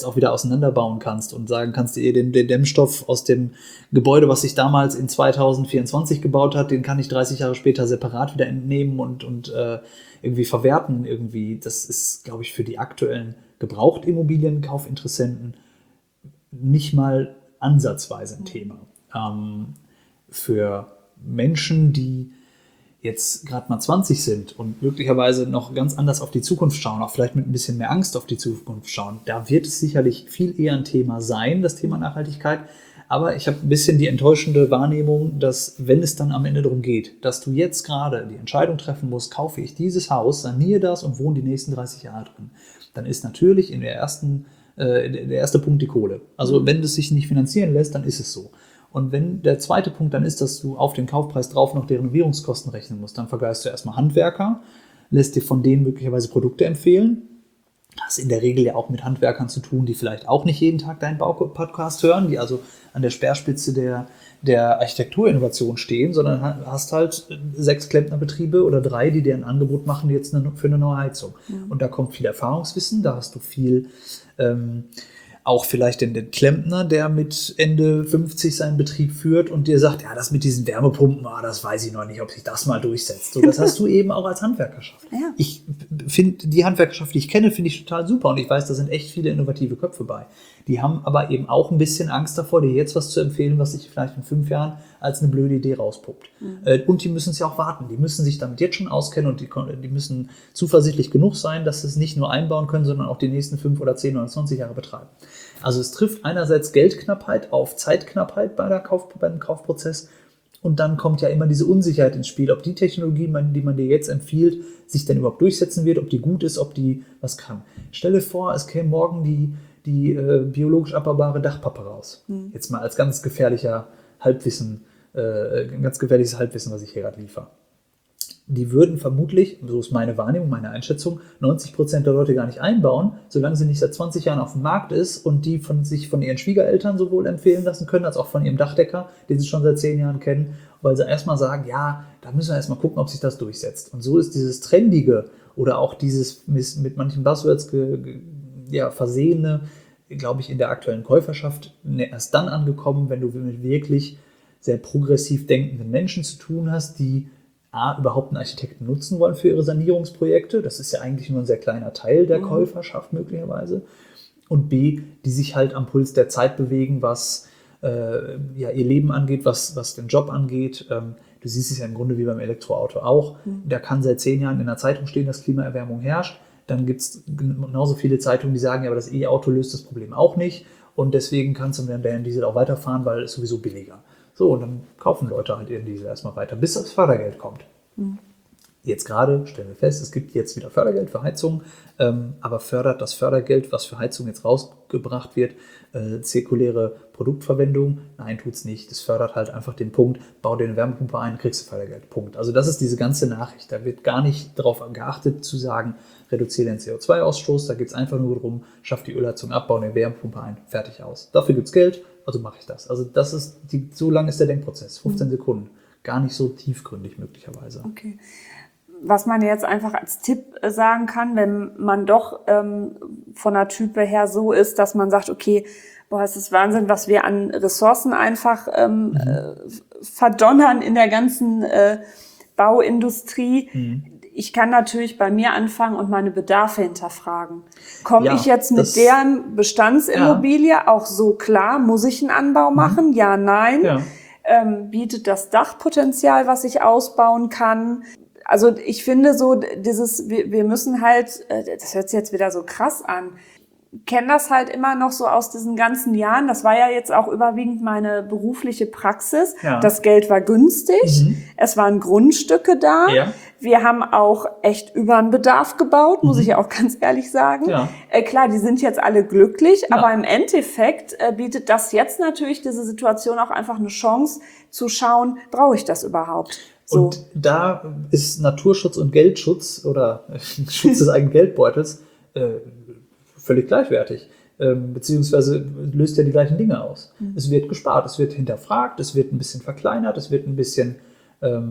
jetzt auch wieder auseinanderbauen kannst und sagen kannst, den, den Dämmstoff aus dem Gebäude, was sich damals in zweitausendvierundzwanzig gebaut hat, den kann ich dreißig Jahre später separat wieder entnehmen und, und äh, irgendwie verwerten. Irgendwie. Das ist, glaube ich, für die aktuellen Gebrauchtimmobilienkaufinteressenten nicht mal ansatzweise ein Thema. Ähm, für Menschen, die jetzt gerade mal zwanzig sind und möglicherweise noch ganz anders auf die Zukunft schauen, auch vielleicht mit ein bisschen mehr Angst auf die Zukunft schauen, da wird es sicherlich viel eher ein Thema sein, das Thema Nachhaltigkeit. Aber ich habe ein bisschen die enttäuschende Wahrnehmung, dass, wenn es dann am Ende darum geht, dass du jetzt gerade die Entscheidung treffen musst, kaufe ich dieses Haus, saniere das und wohne die nächsten dreißig Jahre drin, dann ist natürlich in der ersten, äh, der erste Punkt die Kohle. Also wenn es sich nicht finanzieren lässt, dann ist es so. Und wenn der zweite Punkt dann ist, dass du auf den Kaufpreis drauf noch die Renovierungskosten rechnen musst, dann vergleichst du erstmal Handwerker, lässt dir von denen möglicherweise Produkte empfehlen. Hast in der Regel ja auch mit Handwerkern zu tun, die vielleicht auch nicht jeden Tag deinen Baupodcast hören, die also an der Speerspitze der, der Architekturinnovation stehen, sondern hast halt sechs Klempnerbetriebe oder drei, die dir ein Angebot machen jetzt für eine neue Heizung. Mhm. Und da kommt viel Erfahrungswissen, da hast du viel... Ähm, auch vielleicht den, den Klempner, der mit Ende fünfzig seinen Betrieb führt und dir sagt, ja, das mit diesen Wärmepumpen, ah, das weiß ich noch nicht, ob sich das mal durchsetzt. So, das hast du eben auch als Handwerkerschaft. Ja. Ich finde, die Handwerkerschaft, die ich kenne, finde ich total super und ich weiß, da sind echt viele innovative Köpfe bei. Die haben aber eben auch ein bisschen Angst davor, dir jetzt was zu empfehlen, was sich vielleicht in fünf Jahren als eine blöde Idee rauspuppt. Mhm. Und die müssen es ja auch warten. Die müssen sich damit jetzt schon auskennen und die, die müssen zuversichtlich genug sein, dass sie es nicht nur einbauen können, sondern auch die nächsten fünf oder zehn oder zwanzig Jahre betreiben. Also es trifft einerseits Geldknappheit auf Zeitknappheit bei der Kauf, beim Kaufprozess und dann kommt ja immer diese Unsicherheit ins Spiel, ob die Technologie, die man dir jetzt empfiehlt, sich denn überhaupt durchsetzen wird, ob die gut ist, ob die was kann. Stelle vor, es käme morgen die die äh, biologisch abbaubare Dachpappe raus. Mhm. Jetzt mal als ganz gefährlicher Halbwissen, äh, ein ganz gefährliches Halbwissen, was ich hier gerade liefere. Die würden vermutlich, so ist meine Wahrnehmung, meine Einschätzung, neunzig Prozent der Leute gar nicht einbauen, solange sie nicht seit zwanzig Jahren auf dem Markt ist und die von sich von ihren Schwiegereltern sowohl empfehlen lassen können, als auch von ihrem Dachdecker, den sie schon seit zehn Jahren kennen, weil sie erstmal sagen, ja, da müssen wir erstmal gucken, ob sich das durchsetzt. Und so ist dieses Trendige oder auch dieses mit manchen Buzzwords ge, ge, ja, versehene, glaube ich, in der aktuellen Käuferschaft erst dann angekommen, wenn du mit wirklich sehr progressiv denkenden Menschen zu tun hast, die A, überhaupt einen Architekten nutzen wollen für ihre Sanierungsprojekte. Das ist ja eigentlich nur ein sehr kleiner Teil der mhm. Käuferschaft möglicherweise. Und B, die sich halt am Puls der Zeit bewegen, was äh, ja, ihr Leben angeht, was, was den Job angeht. Ähm, du siehst es ja im Grunde wie beim Elektroauto auch. Mhm. Da kann seit zehn Jahren in der Zeitung stehen, dass Klimaerwärmung herrscht. Dann gibt es genauso viele Zeitungen, die sagen, ja, aber das E-Auto löst das Problem auch nicht und deswegen kannst du mit dem Diesel auch weiterfahren, weil es sowieso billiger. So, und dann kaufen Leute halt ihren Diesel erstmal weiter, bis das Fördergeld kommt. Mhm. Jetzt gerade stellen wir fest, es gibt jetzt wieder Fördergeld für Heizungen, ähm, aber fördert das Fördergeld, was für Heizungen jetzt rausgebracht wird, äh, zirkuläre Produktverwendung? Nein, tut's nicht. Das fördert halt einfach den Punkt, bau dir eine Wärmepumpe ein, kriegst du Fördergeld. Punkt. Also das ist diese ganze Nachricht. Da wird gar nicht darauf geachtet zu sagen, reduziere den C O zwei Ausstoß. Da geht es einfach nur darum, schaff die Ölheizung ab, bau eine Wärmepumpe ein, fertig aus. Dafür gibt's Geld, also mache ich das. Also das ist die, so lang ist der Denkprozess, fünfzehn mhm. Sekunden. Gar nicht so tiefgründig möglicherweise. Okay. Was man jetzt einfach als Tipp sagen kann, wenn man doch ähm, von der Type her so ist, dass man sagt, okay, boah, es ist Wahnsinn, was wir an Ressourcen einfach ähm, mhm. äh, verdonnern in der ganzen äh, Bauindustrie. Mhm. Ich kann natürlich bei mir anfangen und meine Bedarfe hinterfragen. Komme ja, ich jetzt mit deren Bestandsimmobilie ja. auch so klar? Muss ich einen Anbau machen? Mhm. Ja, nein. Ja. Ähm, bietet das Dachpotenzial, was ich ausbauen kann? Also ich finde so, dieses, wir, wir müssen halt, das hört sich jetzt wieder so krass an, kenne das halt immer noch so aus diesen ganzen Jahren. Das war ja jetzt auch überwiegend meine berufliche Praxis. Ja. Das Geld war günstig, mhm. es waren Grundstücke da. Ja. Wir haben auch echt über den Bedarf gebaut, muss mhm. ich auch ganz ehrlich sagen. Ja. Äh, klar, die sind jetzt alle glücklich, ja. aber im Endeffekt äh, bietet das jetzt natürlich diese Situation auch einfach eine Chance zu schauen, brauche ich das überhaupt? So. Und da ist Naturschutz und Geldschutz oder Schutz des eigenen Geldbeutels äh, völlig gleichwertig, ähm, beziehungsweise löst ja die gleichen Dinge aus. Mhm. Es wird gespart, es wird hinterfragt, es wird ein bisschen verkleinert, es wird ein bisschen ähm,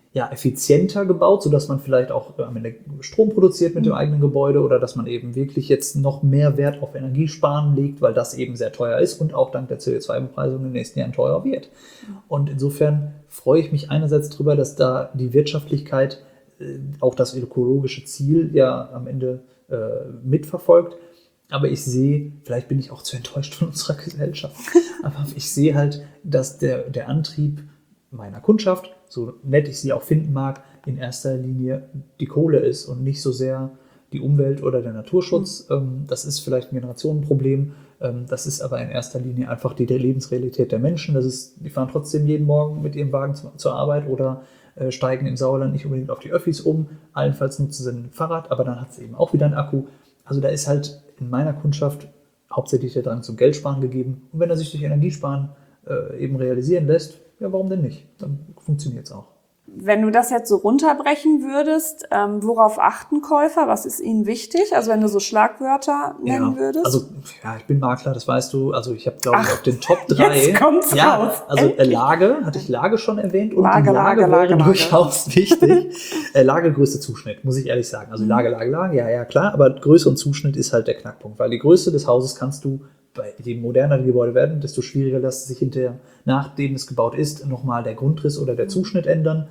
ja, effizienter gebaut, sodass man vielleicht auch am Ende Strom produziert mit dem eigenen Gebäude oder dass man eben wirklich jetzt noch mehr Wert auf Energiesparen legt, weil das eben sehr teuer ist und auch dank der C O zwei Bepreisung in den nächsten Jahren teurer wird. Und insofern freue ich mich einerseits darüber, dass da die Wirtschaftlichkeit äh, auch das ökologische Ziel ja am Ende äh, mitverfolgt. Aber ich sehe, vielleicht bin ich auch zu enttäuscht von unserer Gesellschaft, aber ich sehe halt, dass der, der Antrieb meiner Kundschaft, so nett ich sie auch finden mag, in erster Linie die Kohle ist und nicht so sehr die Umwelt oder der Naturschutz. Mhm. Das ist vielleicht ein Generationenproblem, das ist aber in erster Linie einfach die Lebensrealität der Menschen. Das ist, die fahren trotzdem jeden Morgen mit ihrem Wagen zur Arbeit oder steigen im Sauerland nicht unbedingt auf die Öffis um, allenfalls nutzen sie ein Fahrrad, aber dann hat es eben auch wieder einen Akku. Also da ist halt in meiner Kundschaft hauptsächlich der Drang zum Geldsparen gegeben. Und wenn er sich durch Energiesparen äh, eben realisieren lässt, ja, warum denn nicht? Dann funktioniert es auch. Wenn du das jetzt so runterbrechen würdest, ähm, worauf achten Käufer? Was ist ihnen wichtig? Also wenn du so Schlagwörter nennen ja, würdest? Also ja, ich bin Makler, das weißt du. Also ich habe, glaube ich, auf den Top drei. Jetzt kommt's ja, raus. Also äh, Lage, hatte ich Lage schon erwähnt. Und Lage, die Lage, Lage, wäre Lage, durchaus Lage. wichtig. äh, Lage, Größe, Zuschnitt, muss ich ehrlich sagen. Also Lage, Lage, Lage, ja, ja, klar. Aber Größe und Zuschnitt ist halt der Knackpunkt. Weil die Größe des Hauses kannst du, bei, je moderner die Gebäude werden, desto schwieriger lässt es sich hinterher, nachdem es gebaut ist, nochmal der Grundriss oder der Zuschnitt ändern.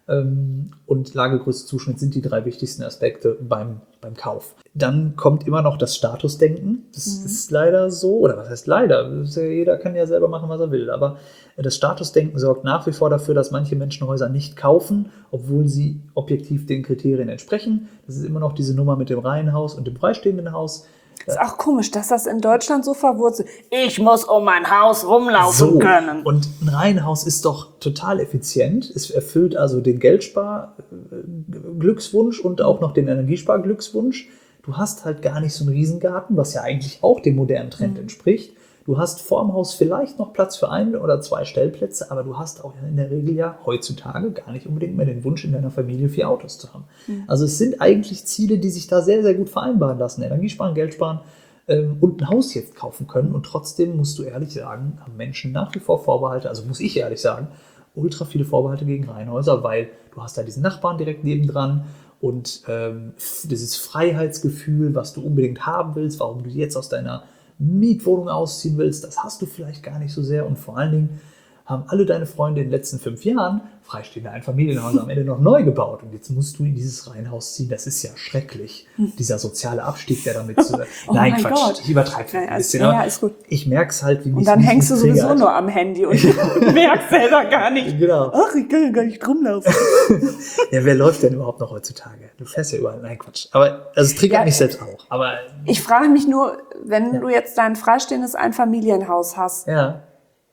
Und Lage, Größe, Zuschnitt sind die drei wichtigsten Aspekte beim, beim Kauf. Dann kommt immer noch das Statusdenken. Das mhm. ist leider so, oder was heißt leider? Ja, jeder kann ja selber machen, was er will. Aber das Statusdenken sorgt nach wie vor dafür, dass manche Menschen Häuser nicht kaufen, obwohl sie objektiv den Kriterien entsprechen. Das ist immer noch diese Nummer mit dem Reihenhaus und dem freistehenden Haus. Das ist auch komisch, dass das in Deutschland so verwurzelt ist. Ich muss um mein Haus rumlaufen so, können. Und ein Reihenhaus ist doch total effizient. Es erfüllt also den Geldspar-Glückswunsch und auch noch den Energiespar-Glückswunsch. Du hast halt gar nicht so einen Riesengarten, was ja eigentlich auch dem modernen Trend mhm. entspricht. Du hast vorm Haus vielleicht noch Platz für ein oder zwei Stellplätze, aber du hast auch in der Regel ja heutzutage gar nicht unbedingt mehr den Wunsch, in deiner Familie vier Autos zu haben. Mhm. Also es sind eigentlich Ziele, die sich da sehr, sehr gut vereinbaren lassen. Energiesparen, Geld sparen ähm, und ein Haus jetzt kaufen können. Und trotzdem musst du ehrlich sagen, haben Menschen nach wie vor Vorbehalte, also muss ich ehrlich sagen, ultra viele Vorbehalte gegen Reihenhäuser, weil du hast da diesen Nachbarn direkt nebendran. Und ähm, dieses Freiheitsgefühl, was du unbedingt haben willst, warum du jetzt aus deiner Mietwohnung ausziehen willst, das hast du vielleicht gar nicht so sehr. Und vor allen Dingen haben alle deine Freunde in den letzten fünf Jahren freistehende Einfamilienhäuser am Ende noch neu gebaut. Und jetzt musst du in dieses Reihenhaus ziehen. Das ist ja schrecklich. Hm. Dieser soziale Abstieg, der damit zu... oh Nein, Quatsch, Gott. Ich übertreibe ein bisschen. Ja, ist gut. Ich merke es halt, wie mich... Und dann hängst du sowieso halt. nur am Handy und merkst selber gar nicht. Genau. Ach, ich kann ja gar nicht rumlaufen. Ja, wer läuft denn überhaupt noch heutzutage? Du fährst ja überall. Nein, Quatsch. Aber also, es triggert ja, mich selbst auch. Aber ich frage mich nur, wenn ja. du jetzt dein freistehendes Einfamilienhaus hast, ja.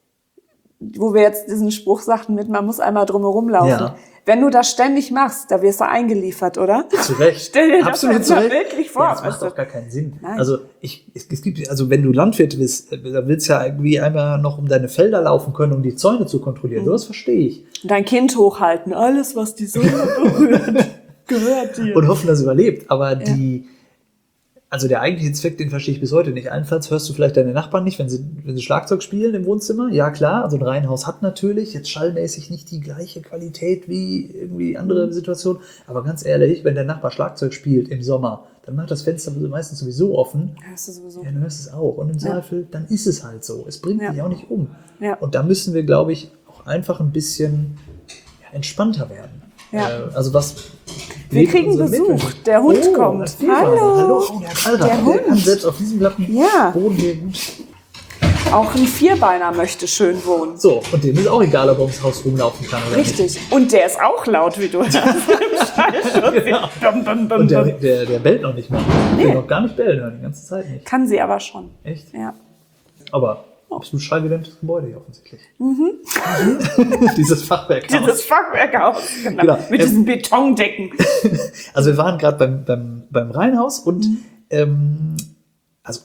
wo wir jetzt diesen Spruch sagten mit, man muss einmal drumherum laufen. Ja. Wenn du das ständig machst, da wirst du eingeliefert, oder? Zu Recht. Stell dir Absolut das mal wirklich vor. Ja, das macht doch gar keinen Sinn. Nein. Also ich, es, es gibt, also wenn du Landwirt bist, da willst du ja irgendwie einmal noch um deine Felder laufen können, um die Zäune zu kontrollieren. Mhm. Das verstehe ich. Und dein Kind hochhalten, alles, was die Sonne berührt, gehört dir. Und hoffen, dass es überlebt. Aber ja. die Also der eigentliche Zweck, den verstehe ich bis heute nicht. Allenfalls hörst du vielleicht deine Nachbarn nicht, wenn sie, wenn sie Schlagzeug spielen im Wohnzimmer. Ja klar, also ein Reihenhaus hat natürlich jetzt schallmäßig nicht die gleiche Qualität wie irgendwie andere Situationen. Aber ganz ehrlich, wenn der Nachbar Schlagzeug spielt im Sommer, dann macht das Fenster meistens sowieso offen. Hörst du sowieso. Ja, dann hörst du es auch. Und im ja. Zweifel, dann ist es halt so. Es bringt ja. dich auch nicht um. Ja. Und da müssen wir, glaube ich, auch einfach ein bisschen ja, entspannter werden. Ja. Äh, also was... Wir kriegen Besuch. Mittel. Der Hund oh, kommt. Hallo. Hallo. Oh, der, Alter, der, der kann selbst auf diesem glatten ja. Boden hier gut. Auch ein Vierbeiner möchte schön wohnen. So, und dem ist auch egal, ob er ums Haus rumlaufen kann oder Richtig. nicht. Richtig. Und der ist auch laut, wie du hörst. Genau. bum, bum, bum, und der, der, der bellt noch nicht mal. Nee. Der noch gar nicht bellen hören, die ganze Zeit nicht. Kann sie aber schon. Echt? Ja. Aber absolut schallgedämmtes Gebäude hier offensichtlich. Mhm. Dieses Fachwerkhaus. Dieses Fachwerkhaus, genau. genau. Mit ähm, diesen Betondecken. Also wir waren gerade beim, beim, beim Reihenhaus und mhm. ähm, also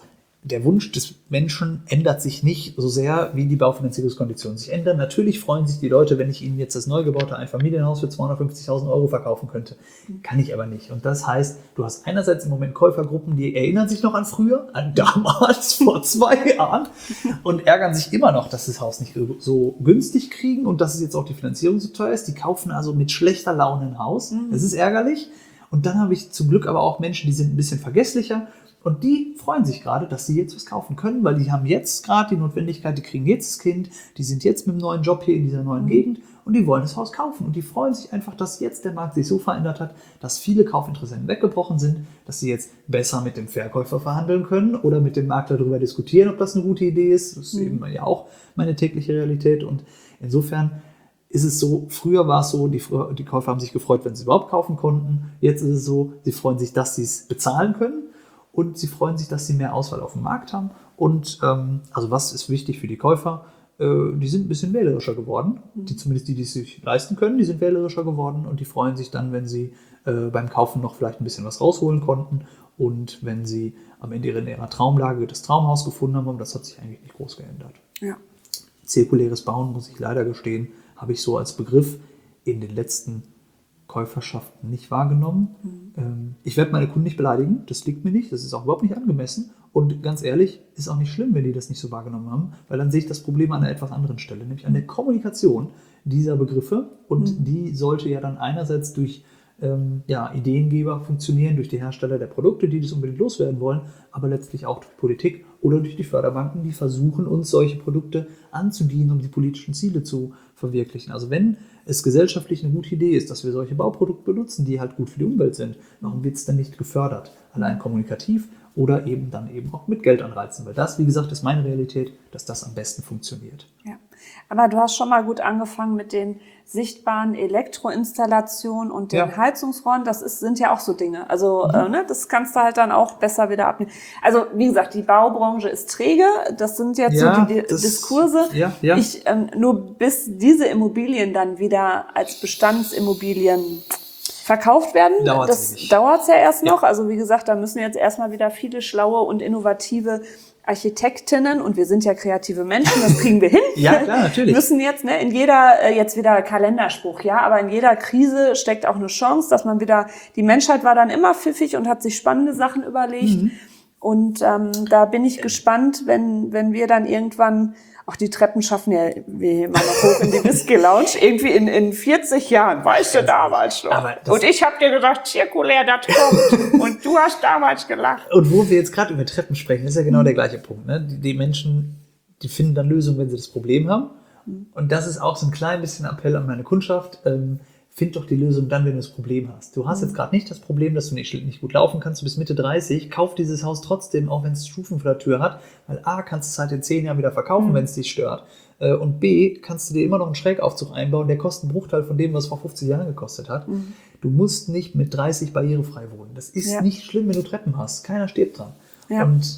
der Wunsch des Menschen ändert sich nicht so sehr, wie die Baufinanzierungskonditionen sich ändern. Natürlich freuen sich die Leute, wenn ich ihnen jetzt das neu gebaute Einfamilienhaus für zweihundertfünfzigtausend Euro verkaufen könnte. Kann ich aber nicht. Und das heißt, du hast einerseits im Moment Käufergruppen, die erinnern sich noch an früher, an damals, vor zwei Jahren und ärgern sich immer noch, dass sie das Haus nicht so günstig kriegen und dass es jetzt auch die Finanzierung so teuer ist. Die kaufen also mit schlechter Laune ein Haus. Das ist ärgerlich. Und dann habe ich zum Glück aber auch Menschen, die sind ein bisschen vergesslicher. Und die freuen sich gerade, dass sie jetzt was kaufen können, weil die haben jetzt gerade die Notwendigkeit, die kriegen jetzt das Kind, die sind jetzt mit dem neuen Job hier in dieser neuen Gegend und die wollen das Haus kaufen. Und die freuen sich einfach, dass jetzt der Markt sich so verändert hat, dass viele Kaufinteressenten weggebrochen sind, dass sie jetzt besser mit dem Verkäufer verhandeln können oder mit dem Makler darüber diskutieren, ob das eine gute Idee ist. Das ist eben ja auch meine tägliche Realität. Und insofern ist es so, früher war es so, die, die Käufer haben sich gefreut, wenn sie überhaupt kaufen konnten. Jetzt ist es so, sie freuen sich, dass sie es bezahlen können. Und sie freuen sich, dass sie mehr Auswahl auf dem Markt haben. Und ähm, also was ist wichtig für die Käufer? Äh, die sind ein bisschen wählerischer geworden. Die, zumindest die, die es sich leisten können, die sind wählerischer geworden. Und die freuen sich dann, wenn sie äh, beim Kaufen noch vielleicht ein bisschen was rausholen konnten. Und wenn sie am Ende in ihrer Traumlage das Traumhaus gefunden haben. Und das hat sich eigentlich nicht groß geändert. Ja. Zirkuläres Bauen, muss ich leider gestehen, habe ich so als Begriff in den letzten Käuferschaften nicht wahrgenommen. Mhm. Ähm, ich werde meine Kunden nicht beleidigen, das liegt mir nicht, das ist auch überhaupt nicht angemessen und ganz ehrlich, ist auch nicht schlimm, wenn die das nicht so wahrgenommen haben, weil dann sehe ich das Problem an einer etwas anderen Stelle, nämlich an der Kommunikation dieser Begriffe und mhm. die sollte ja dann einerseits durch ähm, ja, Ideengeber funktionieren, durch die Hersteller der Produkte, die das unbedingt loswerden wollen, aber letztlich auch durch Politik oder durch die Förderbanken, die versuchen, uns solche Produkte anzudienen, um die politischen Ziele zu verwirklichen. Also wenn es gesellschaftlich eine gute Idee ist, dass wir solche Bauprodukte benutzen, die halt gut für die Umwelt sind, warum wird es dann nicht gefördert? Allein kommunikativ oder eben dann eben auch mit Geld anreizen. Weil das, wie gesagt, ist meine Realität, dass das am besten funktioniert. Ja, aber du hast schon mal gut angefangen mit den sichtbaren Elektroinstallationen und den ja. Heizungsrohren. Das ist, sind ja auch so Dinge. Also mhm. äh, ne, das kannst du halt dann auch besser wieder abnehmen. Also wie gesagt, die Baubranche ist träge. Das sind jetzt ja, so die das, Diskurse. Ja, ja. Ich, ähm, nur bis diese Immobilien dann wieder als Bestandsimmobilien verkauft werden, dauert's das dauert ja erst noch. Ja. Also wie gesagt, da müssen jetzt erstmal wieder viele schlaue und innovative Architektinnen, und wir sind ja kreative Menschen, das kriegen wir hin. Ja, klar, natürlich. Müssen jetzt, ne, in jeder, äh, jetzt wieder Kalenderspruch, ja, aber in jeder Krise steckt auch eine Chance, dass man wieder, die Menschheit war dann immer pfiffig und hat sich spannende Sachen überlegt. Mhm. Und ähm, da bin ich gespannt, wenn wenn wir dann irgendwann, auch die Treppen schaffen ja wir immer noch hoch in die Whisky-Lounge, irgendwie in in vierzig Jahren, weißt du, damals schon. Und ich habe dir gesagt, zirkulär, das kommt. Und du hast damals gelacht. Und wo wir jetzt gerade über Treppen sprechen, ist ja genau mhm. der gleiche Punkt. Ne? Die, die Menschen, die finden dann Lösungen, wenn sie das Problem haben. Mhm. Und das ist auch so ein klein bisschen Appell an meine Kundschaft. Ähm, Find doch die Lösung dann, wenn du das Problem hast. Du hast jetzt gerade nicht das Problem, dass du nicht, nicht gut laufen kannst, du bist Mitte dreißig, kauf dieses Haus trotzdem, auch wenn es Stufen vor der Tür hat, weil A, kannst du es halt in zehn Jahren wieder verkaufen, mhm. wenn es dich stört. Und B, kannst du dir immer noch einen Schrägaufzug einbauen, der kostet einen Bruchteil von dem, was es vor fünfzig Jahren gekostet hat. Mhm. Du musst nicht mit dreißig barrierefrei wohnen. Das ist ja. nicht schlimm, wenn du Treppen hast. Keiner stirbt dran. Ja. Und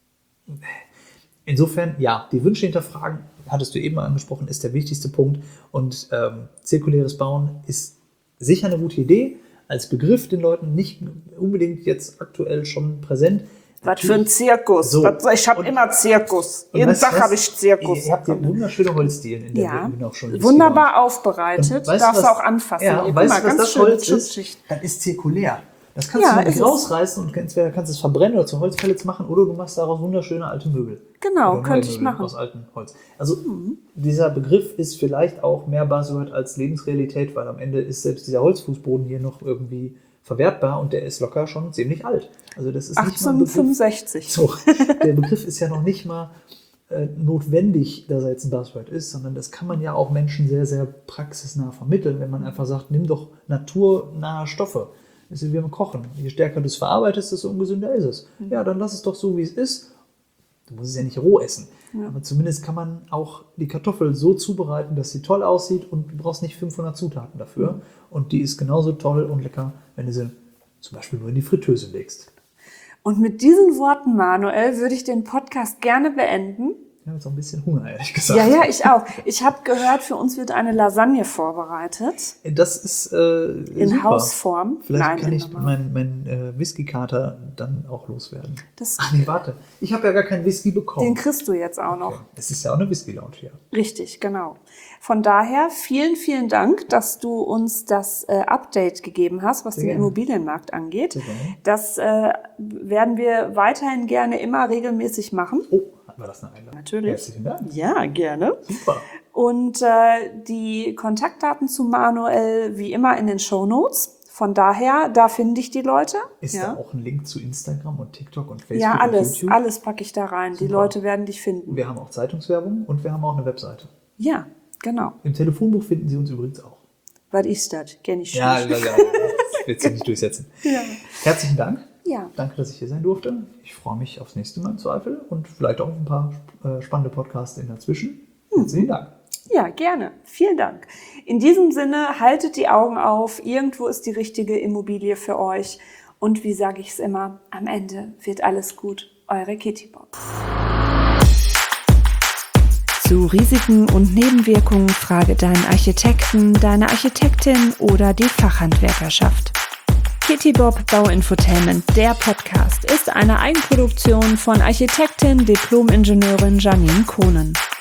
insofern, ja, die Wünsche hinterfragen, hattest du eben angesprochen, ist der wichtigste Punkt. Und ähm, zirkuläres Bauen ist sicher eine gute Idee, als Begriff den Leuten nicht unbedingt jetzt aktuell schon präsent. Was für ein Zirkus. So. Ich habe immer Zirkus. Jeden Tag habe ich Zirkus. Ihr habt ja wunderschöne Holzdielen in der ja. wir auch schon wunderbar aufbereitet. Weißt darfst du auch anfassen. Ja, und weißt du, was das Holz ist? Das ist zirkulär. Das kannst ja, du nicht rausreißen und entweder kannst es verbrennen oder zu Holzpellets machen oder du machst daraus wunderschöne alte Möbel. Genau, könnte ich machen. Aus altem Holz. Also mhm. dieser Begriff ist vielleicht auch mehr Buzzword als Lebensrealität, weil am Ende ist selbst dieser Holzfußboden hier noch irgendwie verwertbar und der ist locker schon ziemlich alt. Also das ist achtzehnhundertfünfundsechzig. Nicht mal ein Begriff, so, der Begriff ist ja noch nicht mal äh, notwendig, dass er jetzt ein Buzzword ist, sondern das kann man ja auch Menschen sehr, sehr praxisnah vermitteln, wenn man einfach sagt, nimm doch naturnahe Stoffe. Das ist wie beim Kochen. Je stärker du es verarbeitest, desto ungesünder ist es. Mhm. Ja, dann lass es doch so, wie es ist. Du musst es ja nicht roh essen. Ja. Aber zumindest kann man auch die Kartoffel so zubereiten, dass sie toll aussieht und du brauchst nicht fünfhundert Zutaten dafür. Mhm. Und die ist genauso toll und lecker, wenn du sie zum Beispiel nur in die Fritteuse legst. Und mit diesen Worten, Manuel, würde ich den Podcast gerne beenden. Ich habe jetzt auch ein bisschen Hunger, ehrlich gesagt. Ja, ja, ich auch. Ich habe gehört, für uns wird eine Lasagne vorbereitet. Das ist äh, in super. Hausform. Vielleicht Nein, kann ich meinen mein, äh, Whisky-Kater dann auch loswerden. Das Ach nee, warte. Ich habe ja gar keinen Whisky bekommen. Den kriegst du jetzt auch noch. Okay. Es ist ja auch eine Whisky-Lounge hier. Richtig, genau. Von daher vielen, vielen Dank, dass du uns das äh, Update gegeben hast, was Sehr den gerne. Immobilienmarkt angeht. Sehr gerne. Das äh, werden wir weiterhin gerne immer regelmäßig machen. Oh, hatten wir das eine Einladung? Natürlich. Herzlichen Dank. Ja, gerne. Super. Und äh, die Kontaktdaten zu Manuel wie immer in den Shownotes. Von daher, da finde ich die Leute. Ist ja. da auch ein Link zu Instagram und TikTok und Facebook Ja, alles, und YouTube? alles packe ich da rein. Super. Die Leute werden dich finden. Wir haben auch Zeitungswerbung und wir haben auch eine Webseite. Ja, genau. Im Telefonbuch finden Sie uns übrigens auch. Was ist das? Kenn ich schon. Ja, ja, ja. Das wird sich nicht durchsetzen. Ja. Herzlichen Dank. Ja. Danke, dass ich hier sein durfte. Ich freue mich aufs nächste Mal im Zweifel und vielleicht auch auf ein paar äh, spannende Podcasts in dazwischen. Herzlichen Dank. Ja, gerne. Vielen Dank. In diesem Sinne, haltet die Augen auf. Irgendwo ist die richtige Immobilie für euch. Und wie sage ich es immer, am Ende wird alles gut. Eure Kitty Bob. Zu Risiken und Nebenwirkungen frage deinen Architekten, deine Architektin oder die Fachhandwerkerschaft. Kitty Bob Bauinfotainment, der Podcast, ist eine Eigenproduktion von Architektin, Diplom-Ingenieurin Janine Kohnen.